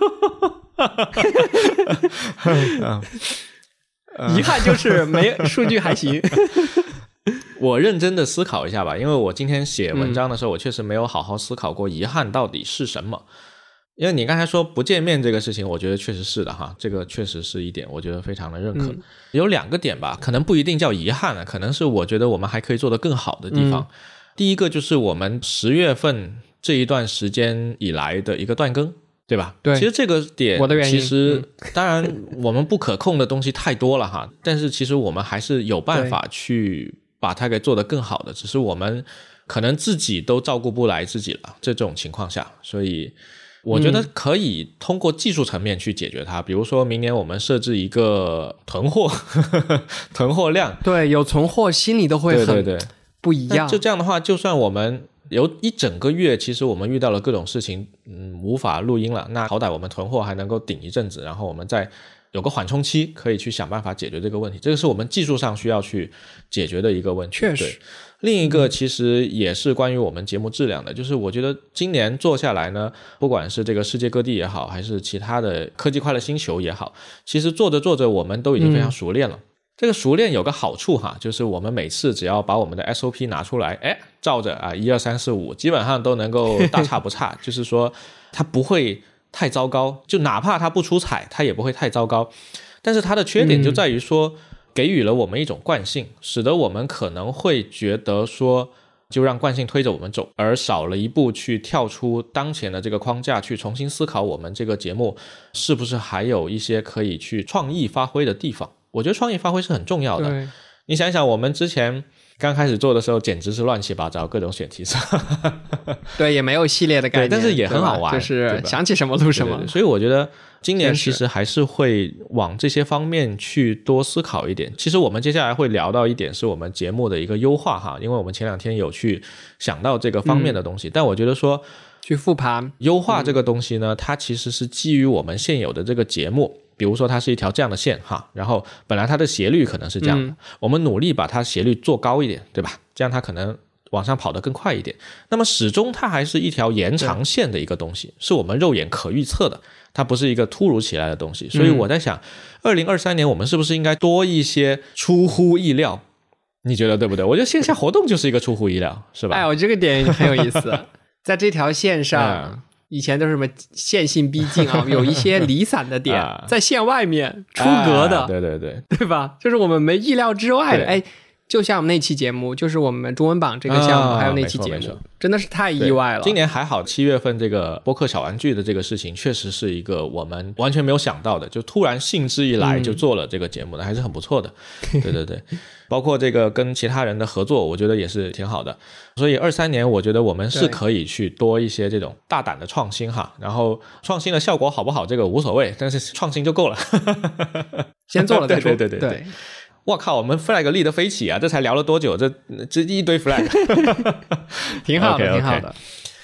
[SPEAKER 2] 遗憾就是没数据还行。
[SPEAKER 1] 我认真的思考一下吧，因为我今天写文章的时候，我确实没有好好思考过遗憾到底是什么。因为你刚才说不见面这个事情，我觉得确实是的哈，这个确实是一点，我觉得非常的认可。嗯、有两个点吧，可能不一定叫遗憾了，可能是我觉得我们还可以做得更好的地方。嗯、第一个就是我们十月份这一段时间以来的一个断更，对吧？
[SPEAKER 2] 对，
[SPEAKER 1] 其实这个点，
[SPEAKER 2] 我的原因，
[SPEAKER 1] 其实、嗯、当然我们不可控的东西太多了哈，但是其实我们还是有办法去把它给做得更好的，只是我们可能自己都照顾不来自己了，这种情况下，所以我觉得可以通过技术层面去解决它，嗯、比如说明年我们设置一个囤货囤货量，
[SPEAKER 2] 对，有存货心里都会很不一样。
[SPEAKER 1] 就这样的话，就算我们有一整个月，其实我们遇到了各种事情，嗯，无法录音了，那好歹我们囤货还能够顶一阵子，然后我们再有个缓冲期，可以去想办法解决这个问题。这个是我们技术上需要去解决的一个问题。
[SPEAKER 2] 确实。
[SPEAKER 1] 另一个其实也是关于我们节目质量的，就是我觉得今年做下来呢，不管是这个世界各地也好，还是其他的科技快乐星球也好，其实做着做着我们都已经非常熟练了。嗯、这个熟练有个好处哈，就是我们每次只要把我们的 S O P 拿出来，哎，照着啊一二三四五，基本上都能够大差不差，就是说它不会太糟糕，就哪怕它不出彩，它也不会太糟糕。但是它的缺点就在于说，嗯给予了我们一种惯性，使得我们可能会觉得说就让惯性推着我们走，而少了一步去跳出当前的这个框架，去重新思考我们这个节目是不是还有一些可以去创意发挥的地方。我觉得创意发挥是很重要的。你想想我们之前刚开始做的时候简直是乱七八糟，各种选题
[SPEAKER 2] 对，也没有系列的概念，
[SPEAKER 1] 但是也很好玩，
[SPEAKER 2] 就是想起什么录什么。
[SPEAKER 1] 对对对，所以我觉得今年其实还是会往这些方面去多思考一点。其实我们接下来会聊到一点是我们节目的一个优化哈，因为我们前两天有去想到这个方面的东西。嗯、但我觉得说
[SPEAKER 2] 去复盘
[SPEAKER 1] 优化这个东西呢、嗯、它其实是基于我们现有的这个节目，比如说它是一条这样的线哈，然后本来它的斜率可能是这样的、嗯、我们努力把它斜率做高一点，对吧？这样它可能往上跑得更快一点。那么始终它还是一条延长线的一个东西，是我们肉眼可预测的，它不是一个突如其来的东西。所以我在想二零二三年我们是不是应该多一些出乎意料，你觉得对不对？我觉得线下活动就是一个出乎意料，是吧？
[SPEAKER 2] 哎，我这个点很有意思在这条线上、嗯、以前都是什么线性逼近啊，有一些离散的点、啊、在线外面出格的、啊、
[SPEAKER 1] 对对对
[SPEAKER 2] 对吧？就是我们没意料之外的。哎，就像我们那期节目，就是我们中文榜这个项目、啊、还有那期节目真的是太意外了。
[SPEAKER 1] 今年还好七月份这个播客小玩具的这个事情确实是一个我们完全没有想到的，就突然兴致一来就做了这个节目的、嗯、还是很不错的。对对对包括这个跟其他人的合作我觉得也是挺好的。所以二三年我觉得我们是可以去多一些这种大胆的创新哈，然后创新的效果好不好这个无所谓，但是创新就够了
[SPEAKER 2] 先做了再说。
[SPEAKER 1] 对对对对对，我靠，我们 flag 立得飞起啊！这才聊了多久？这这一堆 flag，
[SPEAKER 2] 挺好的，
[SPEAKER 1] okay, okay.
[SPEAKER 2] 挺好的。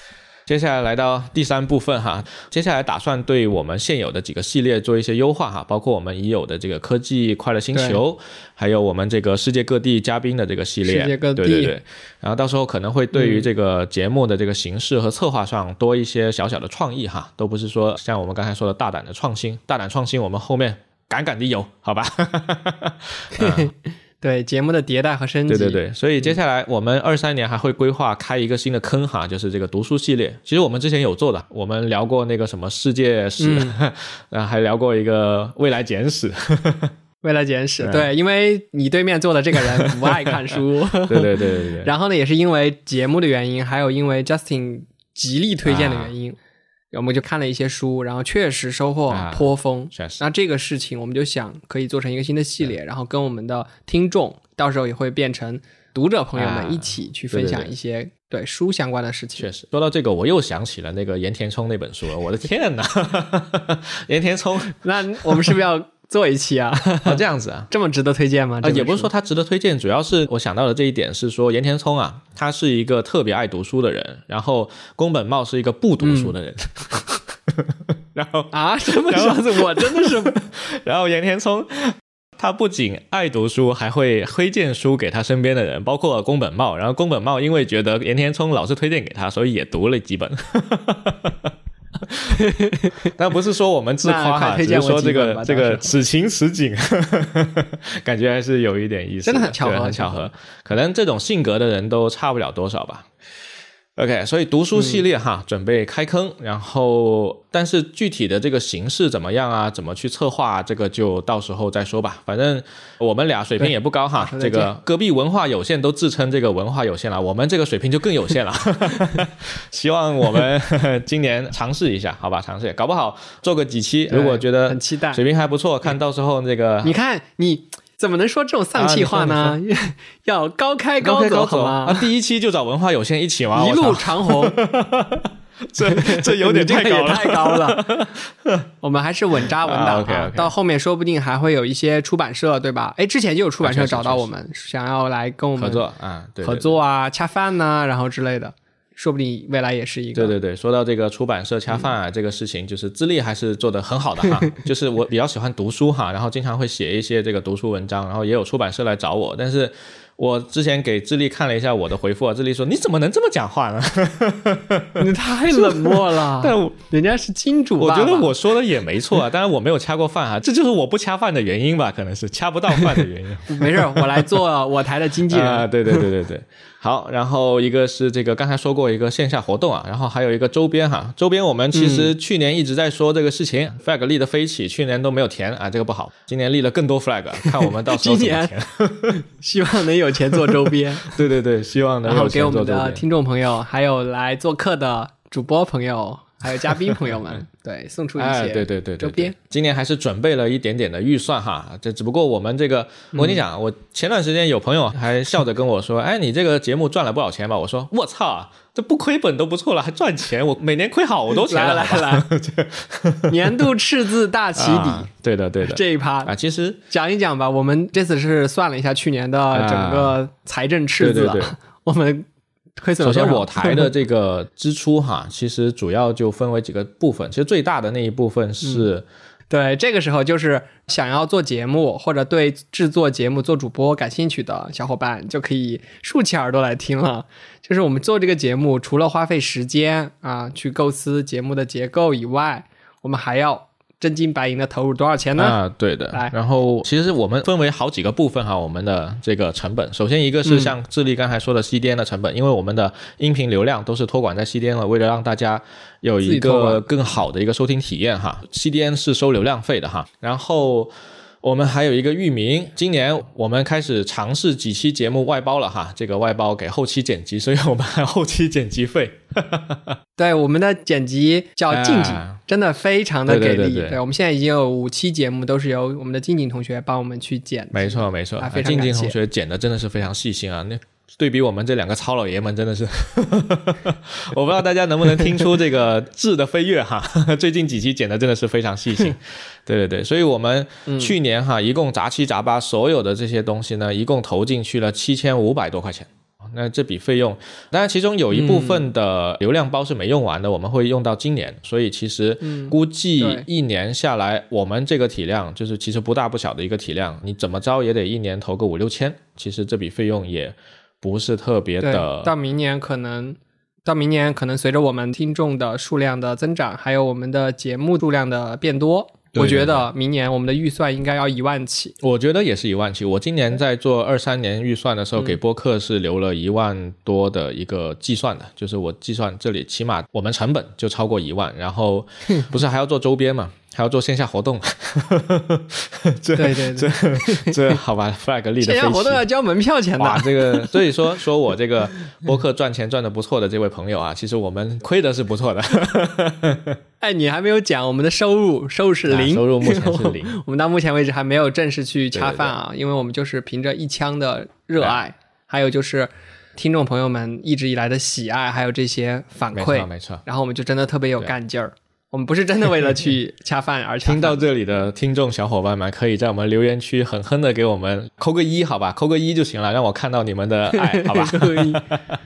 [SPEAKER 1] 接下来来到第三部分哈，接下来打算对我们现有的几个系列做一些优化哈，包括我们已有的这个科技快乐星球，还有我们这个世界各地嘉宾的这个系列，
[SPEAKER 2] 世界各地，
[SPEAKER 1] 对对对。然后到时候可能会对于这个节目的这个形式和策划上多一些小小的创意哈，都不是说像我们刚才说的大胆的创新，大胆创新我们后面敢敢地有，好吧？嗯
[SPEAKER 2] 对节目的迭代和升级，
[SPEAKER 1] 对对对，所以接下来我们二三年还会规划开一个新的坑哈，就是这个读书系列。其实我们之前有做的，我们聊过那个什么世界史，嗯、然后还聊过一个未来简史。
[SPEAKER 2] 未来简史，对，因为你对面坐的这个人不爱看书，
[SPEAKER 1] 对对对对对。
[SPEAKER 2] 然后呢，也是因为节目的原因，还有因为 Justin 极力推荐的原因。啊我们就看了一些书，然后确实收获颇丰、啊、那这个事情我们就想可以做成一个新的系列，然后跟我们的听众到时候也会变成读者朋友们一起去分享一些、啊、对, 对, 对, 对书相关的事情。
[SPEAKER 1] 确实说到这个我又想起了那个岩田聪那本书了，我的天哪岩田聪
[SPEAKER 2] 那我们是不是要做一期啊？
[SPEAKER 1] 哦，这样子啊，
[SPEAKER 2] 这么值得推荐吗？
[SPEAKER 1] 啊，也不是说他值得推荐，主要是我想到的这一点是说，岩田聪啊，他是一个特别爱读书的人，然后宫本茂是一个不读书的人。嗯、然后
[SPEAKER 2] 啊，什么样子？我真的是，
[SPEAKER 1] 然后岩田聪他不仅爱读书，还会推荐书给他身边的人，包括宫本茂。然后宫本茂因为觉得岩田聪老是推荐给他，所以也读了几本。但不是说我们自夸哈，只是说这个这个此情此景，感觉还是有一点意思，
[SPEAKER 2] 真的很巧合，
[SPEAKER 1] 很巧合。可能这种性格的人都差不了多少吧。OK， 所以读书系列哈、嗯、准备开坑，然后但是具体的这个形式怎么样啊，怎么去策划、啊、这个就到时候再说吧。反正我们俩水平也不高哈，这个隔壁文化有限都自称这个文化有限了，我们这个水平就更有限了。希望我们今年尝试一下，好吧，尝试搞不好做个几期，如果觉得
[SPEAKER 2] 很期待
[SPEAKER 1] 水平还不错，看到时候这个
[SPEAKER 2] 你看你怎么能说这种丧气话呢、啊、要高开高走，
[SPEAKER 1] 高开高走
[SPEAKER 2] 好吗、
[SPEAKER 1] 啊、第一期就找文化有限一起吗？
[SPEAKER 2] 一路长虹。
[SPEAKER 1] 这这有点太高了，
[SPEAKER 2] 也太高了。我们还是稳扎稳打、啊
[SPEAKER 1] okay, okay.
[SPEAKER 2] 到后面说不定还会有一些出版社，对吧？哎，之前就有出版社找到我们，啊、想要来跟我们
[SPEAKER 1] 合作啊，对对对，
[SPEAKER 2] 合作啊，恰饭呐，然后之类的。说不定未来也是一个。
[SPEAKER 1] 对对对，说到这个出版社恰饭啊、嗯、这个事情，就是资历还是做得很好的哈。就是我比较喜欢读书哈，然后经常会写一些这个读书文章，然后也有出版社来找我，但是我之前给智利看了一下我的回复啊，智利说你怎么能这么讲话呢？
[SPEAKER 2] 你太冷漠了。但我人家是金主爸爸，
[SPEAKER 1] 我觉得我说的也没错啊，当然我没有恰过饭啊，这就是我不恰饭的原因吧，可能是恰不到饭的原因。
[SPEAKER 2] 没事，我来做我台的经纪人。
[SPEAKER 1] 啊，对对对对对。好，然后一个是这个刚才说过一个线下活动啊，然后还有一个周边哈，周边我们其实去年一直在说这个事情、嗯、flag 立得飞起，去年都没有填啊，这个不好，今年立了更多 flag， 看我们到时候怎么填。
[SPEAKER 2] 希望能有钱做周边。
[SPEAKER 1] 对对对，希望能有钱做周边。
[SPEAKER 2] 然后给我们的听众朋友，还有来做客的主播朋友，还有嘉宾朋友们，对，送出一些周边、哎、对对对对对，
[SPEAKER 1] 今年还是准备了一点点的预算哈，这只不过我们这个，我跟你讲、嗯，我前段时间有朋友还笑着跟我说，哎，你这个节目赚了不少钱吧？我说，我操，这不亏本都不错了，还赚钱，我每年亏好多钱了。
[SPEAKER 2] 来来来，年度赤字大起底，啊、
[SPEAKER 1] 对的对的，
[SPEAKER 2] 这一趴
[SPEAKER 1] 啊，其实
[SPEAKER 2] 讲一讲吧，我们这次是算了一下去年的整个财政赤字、啊，对对对我们。
[SPEAKER 1] 首先我台的这个支出哈，其实主要就分为几个部分，其实最大的那一部分是、嗯、
[SPEAKER 2] 对，这个时候就是想要做节目或者对制作节目做主播感兴趣的小伙伴就可以竖起耳朵来听了。就是我们做这个节目除了花费时间啊去构思节目的结构以外，我们还要真金白银的投入多少钱呢？
[SPEAKER 1] 啊，对的。然后其实我们分为好几个部分哈，我们的这个成本。首先一个是像智利刚才说的 C D N 的成本、嗯、因为我们的音频流量都是托管在 C D N 了，为了让大家有一个更好的一个收听体验哈 ，C D N 是收流量费的哈。然后我们还有一个域名，今年我们开始尝试几期节目外包了哈，这个外包给后期剪辑，所以我们还有后期剪辑费。
[SPEAKER 2] 对，我们的剪辑叫静景、啊、真的非常的给力。对, 对, 对, 对, 对，我们现在已经有五期节目都是由我们的静景同学帮我们去剪。
[SPEAKER 1] 没错没错，静景同学剪的真的是非常细心啊，那对比我们这两个糙老爷们真的是我不知道大家能不能听出这个质的飞跃哈，最近几期剪的真的是非常细心。对对对，所以我们去年哈、嗯、一共杂七杂八所有的这些东西呢，一共投进去了七千五百多块钱。 那这笔费用当然其中有一部分的流量包是没用完的、嗯、我们会用到今年，所以其实估计一年下来、嗯、我们这个体量就是其实不大不小的一个体量，你怎么着也得一年投个五六千，其实这笔费用也不是特别的。
[SPEAKER 2] 到明年可能到明年可能随着我们听众的数量的增长，还有我们的节目数量的变多，对对对，我觉得明年我们的预算应该要一万起。
[SPEAKER 1] 我觉得也是一万起。我今年在做二三年预算的时候、嗯、给播客是留了一万多的一个计算的，就是我计算这里起码我们成本就超过一万，然后不是还要做周边嘛还要做线下活动这
[SPEAKER 2] 对对对
[SPEAKER 1] 这这好吧 flag 立得飞起，
[SPEAKER 2] 线下活动要交门票钱的。
[SPEAKER 1] 哇这个所以说说我这个播客赚钱赚得不错的这位朋友啊，其实我们亏的是不错的
[SPEAKER 2] 哎，你还没有讲我们的收入，收入是零、啊、
[SPEAKER 1] 收入目前是零
[SPEAKER 2] 我们到目前为止还没有正式去恰饭啊，对对对，因为我们就是凭着一腔的热爱，还有就是听众朋友们一直以来的喜爱，还有这些反馈，
[SPEAKER 1] 没错没错，
[SPEAKER 2] 然后我们就真的特别有干劲儿。我们不是真的为了去恰饭而恰饭。
[SPEAKER 1] 听到这里的听众小伙伴们可以在我们留言区狠狠的给我们扣个一，好吧，扣个一就行了，让我看到你们的爱好吧扣个一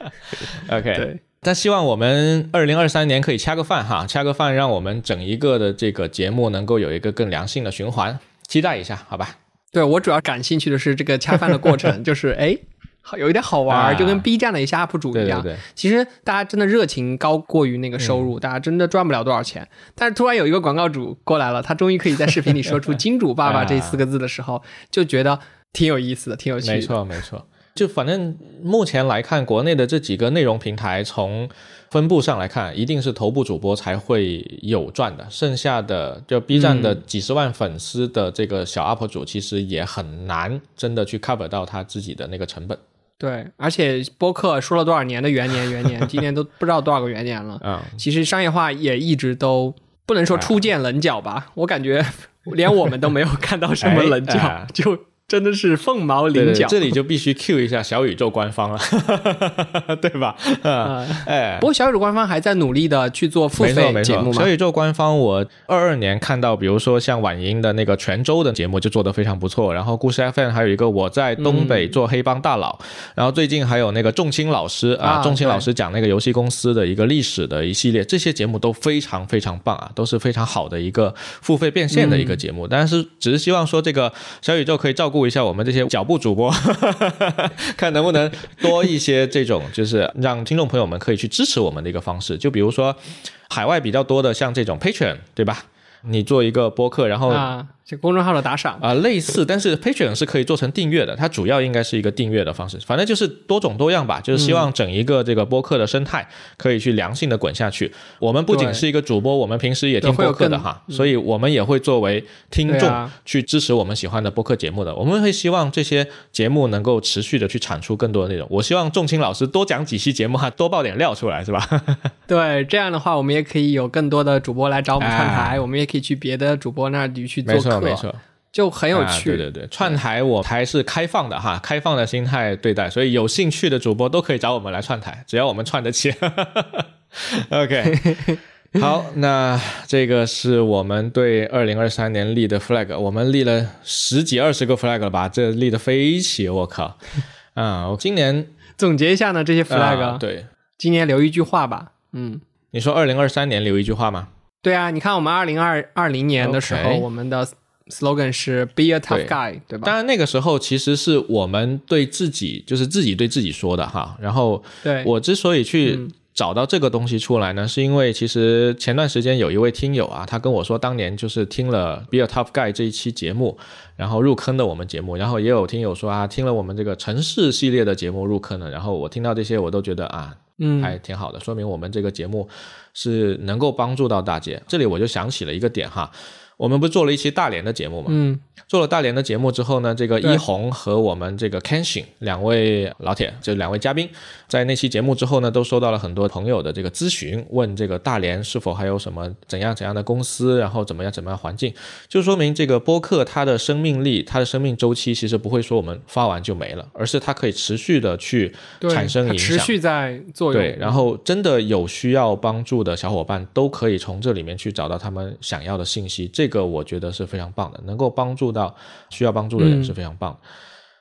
[SPEAKER 1] OK 对，但希望我们二零二三年可以恰个饭哈，恰个饭让我们整一个的这个节目能够有一个更良性的循环，期待一下好吧。
[SPEAKER 2] 对，我主要感兴趣的是这个恰饭的过程就是哎有一点好玩、啊、就跟 B 站的一些 U P 主一样，对对对，其实大家真的热情高过于那个收入、嗯、大家真的赚不了多少钱，但是突然有一个广告主过来了，他终于可以在视频里说出金主爸爸这四个字的时候、啊、就觉得挺有意思的，挺有趣的。
[SPEAKER 1] 没错没错，就反正目前来看国内的这几个内容平台从分布上来看一定是头部主播才会有赚的，剩下的就 B 站的几十万粉丝的这个小 U P 主其实也很难真的去 cover 到他自己的那个成本。
[SPEAKER 2] 对，而且播客说了多少年的元年元年今年都不知道多少个元年了、嗯、其实商业化也一直都不能说初见棱角吧、哎、我感觉连我们都没有看到什么棱角、哎哎、就真的是凤毛麟角。
[SPEAKER 1] 对对，这里就必须 cue 一下小宇宙官方了对吧、
[SPEAKER 2] 嗯哎、不过小宇宙官方还在努力的去做付费节目嘛。
[SPEAKER 1] 小宇宙官方我二二年看到比如说像晚英的那个泉州的节目就做得非常不错，然后故事 F M 还有一个我在东北做黑帮大佬、嗯、然后最近还有那个仲青老师啊，仲青老师讲那个游戏公司的一个历史的一系列，这些节目都非常非常棒啊，都是非常好的一个付费变现的一个节目、嗯、但是只是希望说这个小宇宙可以照顾一下我们这些脚步主播看能不能多一些这种就是让听众朋友们可以去支持我们的一个方式，就比如说海外比较多的像这种 Patreon 对吧，你做一个播客然后
[SPEAKER 2] 啊，这公众号的打赏
[SPEAKER 1] 啊、呃，类似，但是 Patreon 是可以做成订阅的，它主要应该是一个订阅的方式，反正就是多种多样吧，就是希望整一个这个播客的生态可以去良性的滚下去、嗯、我们不仅是一个主播，我们平时也听播客的哈、嗯、所以我们也会作为听众去支持我们喜欢的播客节目的、啊、我们会希望这些节目能够持续的去产出更多的内容，我希望仲青老师多讲几期节目哈，多爆点料出来是吧
[SPEAKER 2] 对，这样的话我们也可以有更多的主播来找我们串台、哎、我们也可以去别的主播那里去做客，
[SPEAKER 1] 没错，
[SPEAKER 2] 就很有趣、
[SPEAKER 1] 啊、对对对，串台我台是开放的哈，开放的心态对待，所以有兴趣的主播都可以找我们来串台，只要我们串得起OK 好，那这个是我们对二零二三年立的 flag， 我们立了十几二十个 flag 了吧，这立得飞起，我靠啊！我今年
[SPEAKER 2] 总结一下呢这些 flag、
[SPEAKER 1] 啊、对，
[SPEAKER 2] 今年留一句话吧。嗯，
[SPEAKER 1] 你说二零二三年留一句话吗？
[SPEAKER 2] 对啊，你看我们二零二零年的时候、okay. 我们的 slogan 是 be a tough guy 对, 对吧？
[SPEAKER 1] 当然那个时候其实是我们对自己就是自己对自己说的哈，然后我之所以去、嗯找到这个东西出来呢，是因为其实前段时间有一位听友啊，他跟我说当年就是听了 Be a Tough Guy 这一期节目然后入坑的我们节目，然后也有听友说啊听了我们这个城市系列的节目入坑了，然后我听到这些我都觉得啊嗯，还挺好的，说明我们这个节目是能够帮助到大家。这里我就想起了一个点哈，我们不是做了一期大连的节目吗？嗯，做了大连的节目之后呢，这个一红和我们这个 Kenshin 两位老铁，这两位嘉宾，在那期节目之后呢，都收到了很多朋友的这个咨询，问这个大连是否还有什么怎样怎样的公司，然后怎么样怎么样环境，就说明这个播客它的生命力，它的生命周期其实不会说我们发完就没了，而是它可以持续的去产生影响，
[SPEAKER 2] 持续在作用。
[SPEAKER 1] 对，然后真的有需要帮助的小伙伴都可以从这里面去找到他们想要的信息，这个我觉得是非常棒的，能够帮助到需要帮助的人是非常棒的。嗯，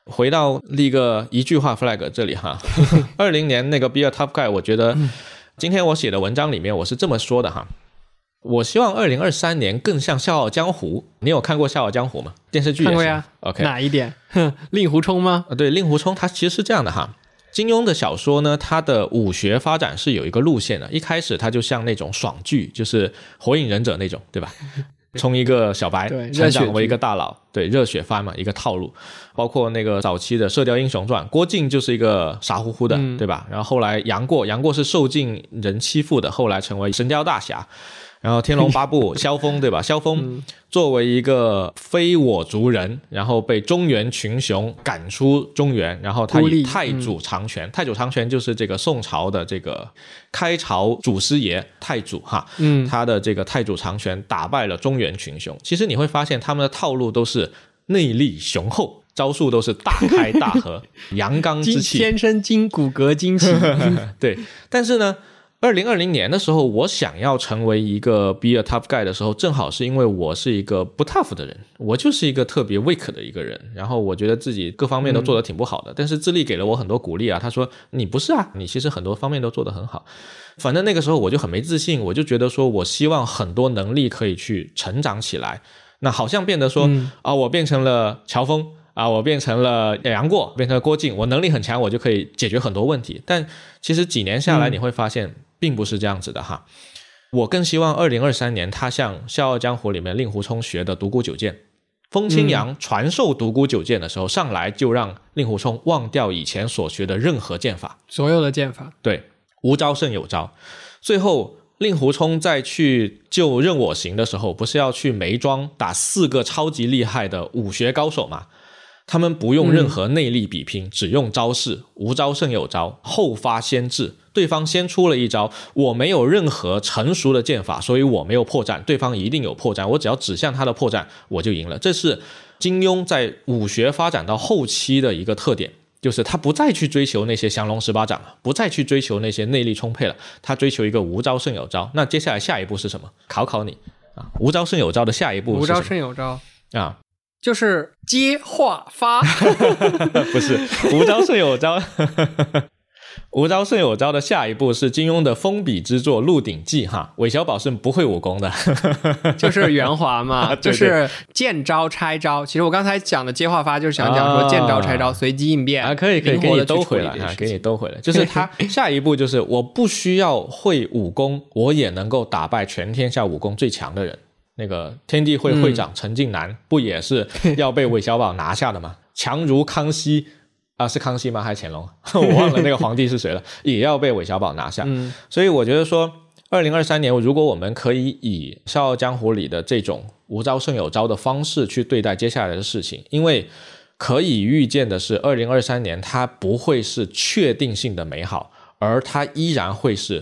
[SPEAKER 1] 回到立个一句话 flag 这里哈，二零年那个 Be a Tough Guy， 我觉得今天我写的文章里面我是这么说的哈，我希望二零二三年更像笑傲江湖。你有看过笑傲江湖吗？电视剧也是。
[SPEAKER 2] 看过呀。
[SPEAKER 1] OK，
[SPEAKER 2] 哪一点？令狐冲吗？
[SPEAKER 1] 对，令狐冲他其实是这样的哈，金庸的小说呢，他的武学发展是有一个路线的。一开始他就像那种爽剧，就是火影忍者那种，对吧？从一个小白成长为一个大佬，对，热血番嘛，一个套路。包括那个早期的《射雕英雄传》，郭靖就是一个傻乎乎的，嗯、对吧？然后后来杨过，杨过是受尽人欺负的，后来成为神雕大侠。然后天龙八部萧峰，对吧？萧峰作为一个非我族人，然后被中原群雄赶出中原，然后他以太祖长拳、嗯、太祖长拳就是这个宋朝的这个开朝祖师爷太祖哈，嗯，他的这个太祖长拳打败了中原群雄。其实你会发现他们的套路都是内力雄厚，招数都是大开大合，阳刚之气，
[SPEAKER 2] 天生筋骨骼惊奇。
[SPEAKER 1] 对，但是呢二零二零年的时候，我想要成为一个 be a tough guy 的时候，正好是因为我是一个不 tough 的人，我就是一个特别 weak 的一个人，然后我觉得自己各方面都做得挺不好的、嗯、但是智利给了我很多鼓励啊，他说你不是啊，你其实很多方面都做得很好。反正那个时候我就很没自信，我就觉得说我希望很多能力可以去成长起来，那好像变得说、嗯、啊，我变成了乔峰啊，我变成了杨过，变成了郭靖，我能力很强，我就可以解决很多问题。但其实几年下来你会发现、嗯并不是这样子的哈，我更希望二零二三年他像《笑傲江湖》里面令狐冲学的独孤九剑，风清扬传授独孤九剑的时候、嗯、上来就让令狐冲忘掉以前所学的任何剑法，
[SPEAKER 2] 所有的剑法，
[SPEAKER 1] 对，无招胜有招。最后令狐冲在去救任我行的时候，不是要去梅庄打四个超级厉害的武学高手吗？他们不用任何内力比拼、嗯、只用招式，无招胜有招，后发先至，对方先出了一招，我没有任何成熟的剑法，所以我没有破绽，对方一定有破绽，我只要指向他的破绽我就赢了。这是金庸在武学发展到后期的一个特点，就是他不再去追求那些降龙十八掌了，不再去追求那些内力充沛了，他追求一个无招胜有招。那接下来下一步是什么？考考你啊！无招胜有招的下一步是什么？
[SPEAKER 2] 无招胜有招
[SPEAKER 1] 啊，
[SPEAKER 2] 就是接话发。
[SPEAKER 1] 不是，无招胜有招。无招胜有招的下一步是金庸的封笔之作《鹿鼎记》哈，韦小宝是不会武功的，
[SPEAKER 2] 就是圆滑嘛，就是见招拆招。其实我刚才讲的接话发就是想讲说见招拆招，随机应变
[SPEAKER 1] 啊，可以可以给你兜回来啊，给你兜回来。就是他下一步就是我不需要会武功，我也能够打败全天下武功最强的人。那个天地会会长陈近南、嗯、不也是要被韦小宝拿下的吗？强如康熙啊，是康熙吗？还是乾隆？我忘了那个皇帝是谁了，也要被韦小宝拿下。嗯，所以我觉得说，二零二三年如果我们可以以《笑傲江湖》里的这种无招胜有招的方式去对待接下来的事情，因为可以预见的是，二零二三年它不会是确定性的美好，而它依然会是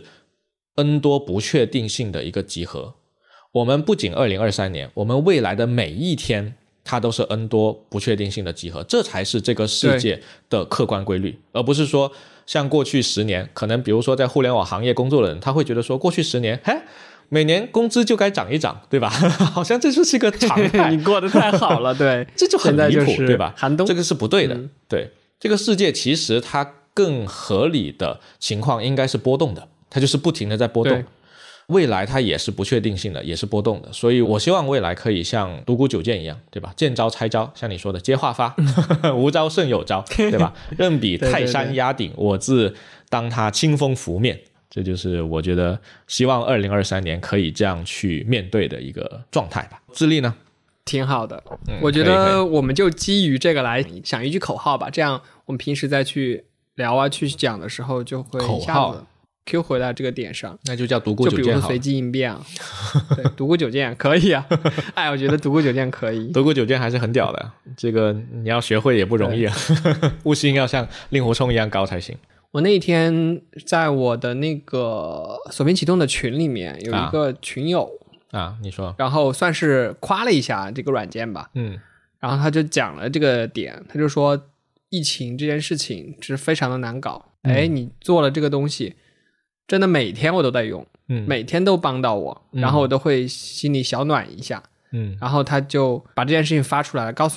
[SPEAKER 1] N 多不确定性的一个集合。我们不仅二零二三年，我们未来的每一天它都是 N 多不确定性的集合，这才是这个世界的客观规律，而不是说像过去十年，可能比如说在互联网行业工作的人，他会觉得说过去十年，嘿，每年工资就该涨一涨，对吧？好像这就是一个常态。
[SPEAKER 2] 你过得太好了，对，
[SPEAKER 1] 这就很离谱，对吧？
[SPEAKER 2] 寒冬，
[SPEAKER 1] 这个是不对的、嗯。对，这个世界其实它更合理的情况应该是波动的，它就是不停的在波动。未来它也是不确定性的，也是波动的，所以我希望未来可以像独孤九剑一样，对吧？见招拆招，像你说的接话发，无招胜有招，对吧？任比泰山压顶，我自当他清风拂面。这就是我觉得希望二零二三年可以这样去面对的一个状态吧。智利呢？
[SPEAKER 2] 挺好的、嗯、我觉得我们就基于这个来想一句口号吧，这样我们平时再去聊啊去讲的时候就会一下子Q 回到这个点上，
[SPEAKER 1] 那就叫独孤九剑好了，
[SPEAKER 2] 就比如说随机应变啊。对，独孤九剑可以啊。哎，我觉得独孤九剑可以，
[SPEAKER 1] 独孤九剑还是很屌的，这个你要学会也不容易啊。悟性要像令狐冲一样高才行。
[SPEAKER 2] 我那一天在我的那个锁屏启动的群里面有一个群友
[SPEAKER 1] 啊, 啊你说，
[SPEAKER 2] 然后算是夸了一下这个软件吧，嗯，然后他就讲了这个点，他就说疫情这件事情是非常的难搞，嗯、哎，你做了这个东西。真的每天我都在用、嗯、每天都帮到我、嗯、然后我都会心里小暖一下，嗯，然后他就把这件事情发出来了告诉我嘛，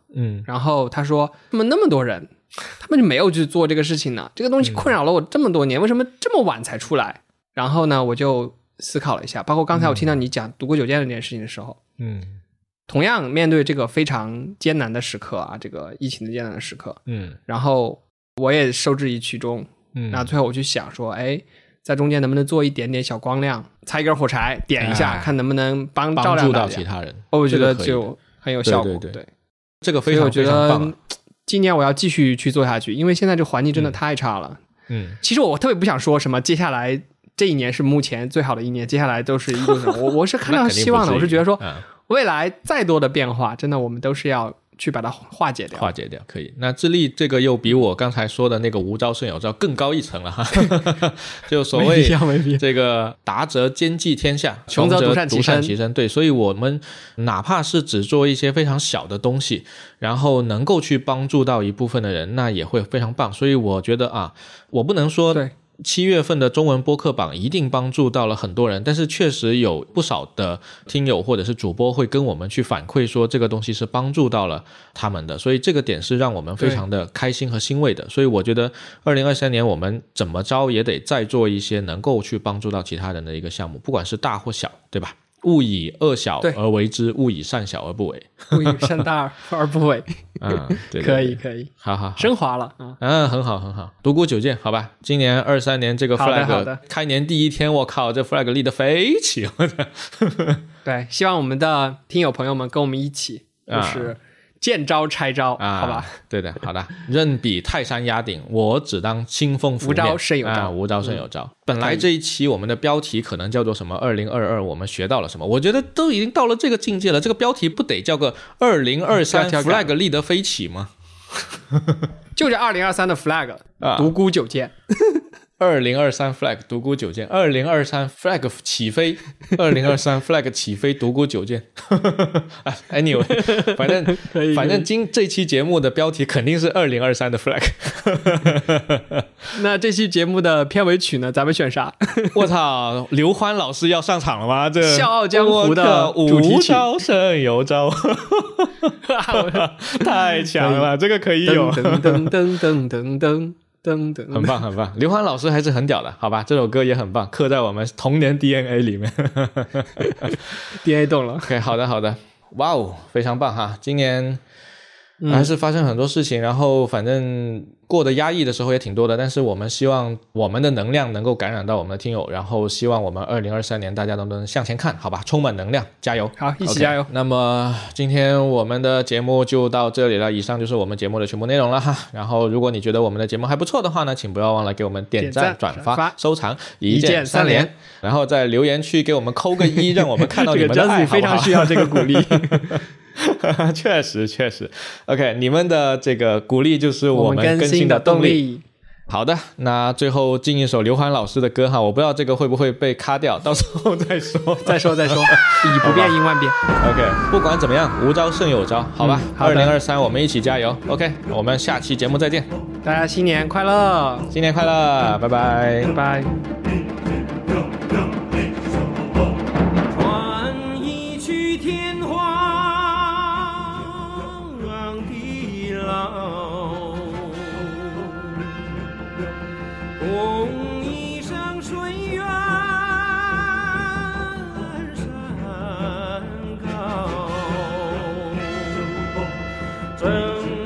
[SPEAKER 1] 嗯，
[SPEAKER 2] 然后他说怎么那么多人他们就没有去做这个事情呢？这个东西困扰了我这么多年，为什么这么晚才出来？然后呢，我就思考了一下，包括刚才我听到你讲独孤九剑的这件事情的时候，
[SPEAKER 1] 嗯，
[SPEAKER 2] 同样面对这个非常艰难的时刻啊，这个疫情的艰难的时刻，
[SPEAKER 1] 嗯，
[SPEAKER 2] 然后我也受制于其中，
[SPEAKER 1] 嗯，
[SPEAKER 2] 那最后我去想说，哎，在中间能不能做一点点小光亮，插一根火柴点一下，
[SPEAKER 1] 哎、
[SPEAKER 2] 看能不能帮照
[SPEAKER 1] 帮助
[SPEAKER 2] 亮大家
[SPEAKER 1] 到其他人，
[SPEAKER 2] 我觉得
[SPEAKER 1] 这个
[SPEAKER 2] 就很有效果。
[SPEAKER 1] 对对对
[SPEAKER 2] 对，
[SPEAKER 1] 这个非常非常棒、啊。
[SPEAKER 2] 今年我要继续去做下去，因为现在这环境真的太差了。
[SPEAKER 1] 嗯，
[SPEAKER 2] 其实我特别不想说什么接下来这一年是目前最好的一年，接下来都是一路上，我我是看到希望的，我是觉得说、嗯、未来再多的变化，真的我们都是要去把它化解掉，
[SPEAKER 1] 化解掉可以。那智利这个又比我刚才说的那个无招胜有招更高一层了哈，就所谓这个达则兼济天下，穷则独善其身。对，所以我们哪怕是只做一些非常小的东西，然后能够去帮助到一部分的人，那也会非常棒。所以我觉得啊，我不能说对。七月份的中文播客榜一定帮助到了很多人，但是确实有不少的听友或者是主播会跟我们去反馈说这个东西是帮助到了他们的，所以这个点是让我们非常的开心和欣慰的。所以我觉得二零二三年我们怎么着也得再做一些能够去帮助到其他人的一个项目，不管是大或小，对吧？勿以恶小而为之，勿以善小而不为。
[SPEAKER 2] 勿以善大而不为。
[SPEAKER 1] 嗯，对对对，
[SPEAKER 2] 可以可以，
[SPEAKER 1] 好好好，
[SPEAKER 2] 升华了啊！
[SPEAKER 1] 嗯，很好很好。独孤九剑，好吧，今年二三年这个 flag 开年第一天，我靠，这 flag 立得飞起！
[SPEAKER 2] 对，希望我们的听友朋友们跟我们一起，就是见招拆招，
[SPEAKER 1] 啊、
[SPEAKER 2] 好吧？
[SPEAKER 1] 对的，好的。任比泰山压顶，我只当清风拂面。
[SPEAKER 2] 无招胜有招，
[SPEAKER 1] 啊、无招胜有招、嗯。本来这一期我们的标题可能叫做什么二零二二我们学到了什么，我觉得都已经到了这个境界了，这个标题不得叫个二零二三 flag 立得飞起吗？
[SPEAKER 2] 就是二零二三的 flag、啊、独孤九剑。
[SPEAKER 1] 二零二三 flag 独孤九剑，二零二三 flag 起飞，二零二三 flag 起飞独孤九剑。anyway， 反正反正今这期节目的标题肯定是二零二三的 flag。
[SPEAKER 2] 那这期节目的片尾曲呢？咱们选啥？
[SPEAKER 1] 我操，刘欢老师要上场了吗？这
[SPEAKER 2] 笑傲江湖的主题曲，
[SPEAKER 1] 无招胜有招，太强了，这个可以有。
[SPEAKER 2] 噔噔噔噔噔噔。噔噔，
[SPEAKER 1] 很棒很棒，刘欢老师还是很屌的，好吧？这首歌也很棒，刻在我们童年 D N A 里面。
[SPEAKER 2] D N A 动了。
[SPEAKER 1] OK， 好的好的，哇哦，非常棒哈！今年还是发生很多事情、嗯、然后反正过得压抑的时候也挺多的，但是我们希望我们的能量能够感染到我们的听友，然后希望我们二零二三年大家都能向前看，好吧？充满能量，加油！
[SPEAKER 2] 好，一起加油。
[SPEAKER 1] Okay, 那么今天我们的节目就到这里了，以上就是我们节目的全部内容了哈。然后如果你觉得我们的节目还不错的话呢，请不要忘了给我们点赞、转发、收藏，一键三连，然后在留言区给我们扣个一，让我们看到你们的爱，好不好？
[SPEAKER 2] 非常需要这个鼓励。
[SPEAKER 1] 确实确实 OK， 你们的这个鼓励就是我们更新的动力。好的，那最后进一首刘欢老师的歌哈，我不知道这个会不会被卡掉，到时候再说
[SPEAKER 2] 再说再说，以不变应万变。
[SPEAKER 1] OK， 不管怎么样，无招胜有招，好吧、嗯、二零二三我们一起加油。 OK， 我们下期节目再见，
[SPEAKER 2] 大家新年快乐，
[SPEAKER 1] 新年快乐，拜拜
[SPEAKER 2] 拜拜。
[SPEAKER 3] 共一生水远山高，正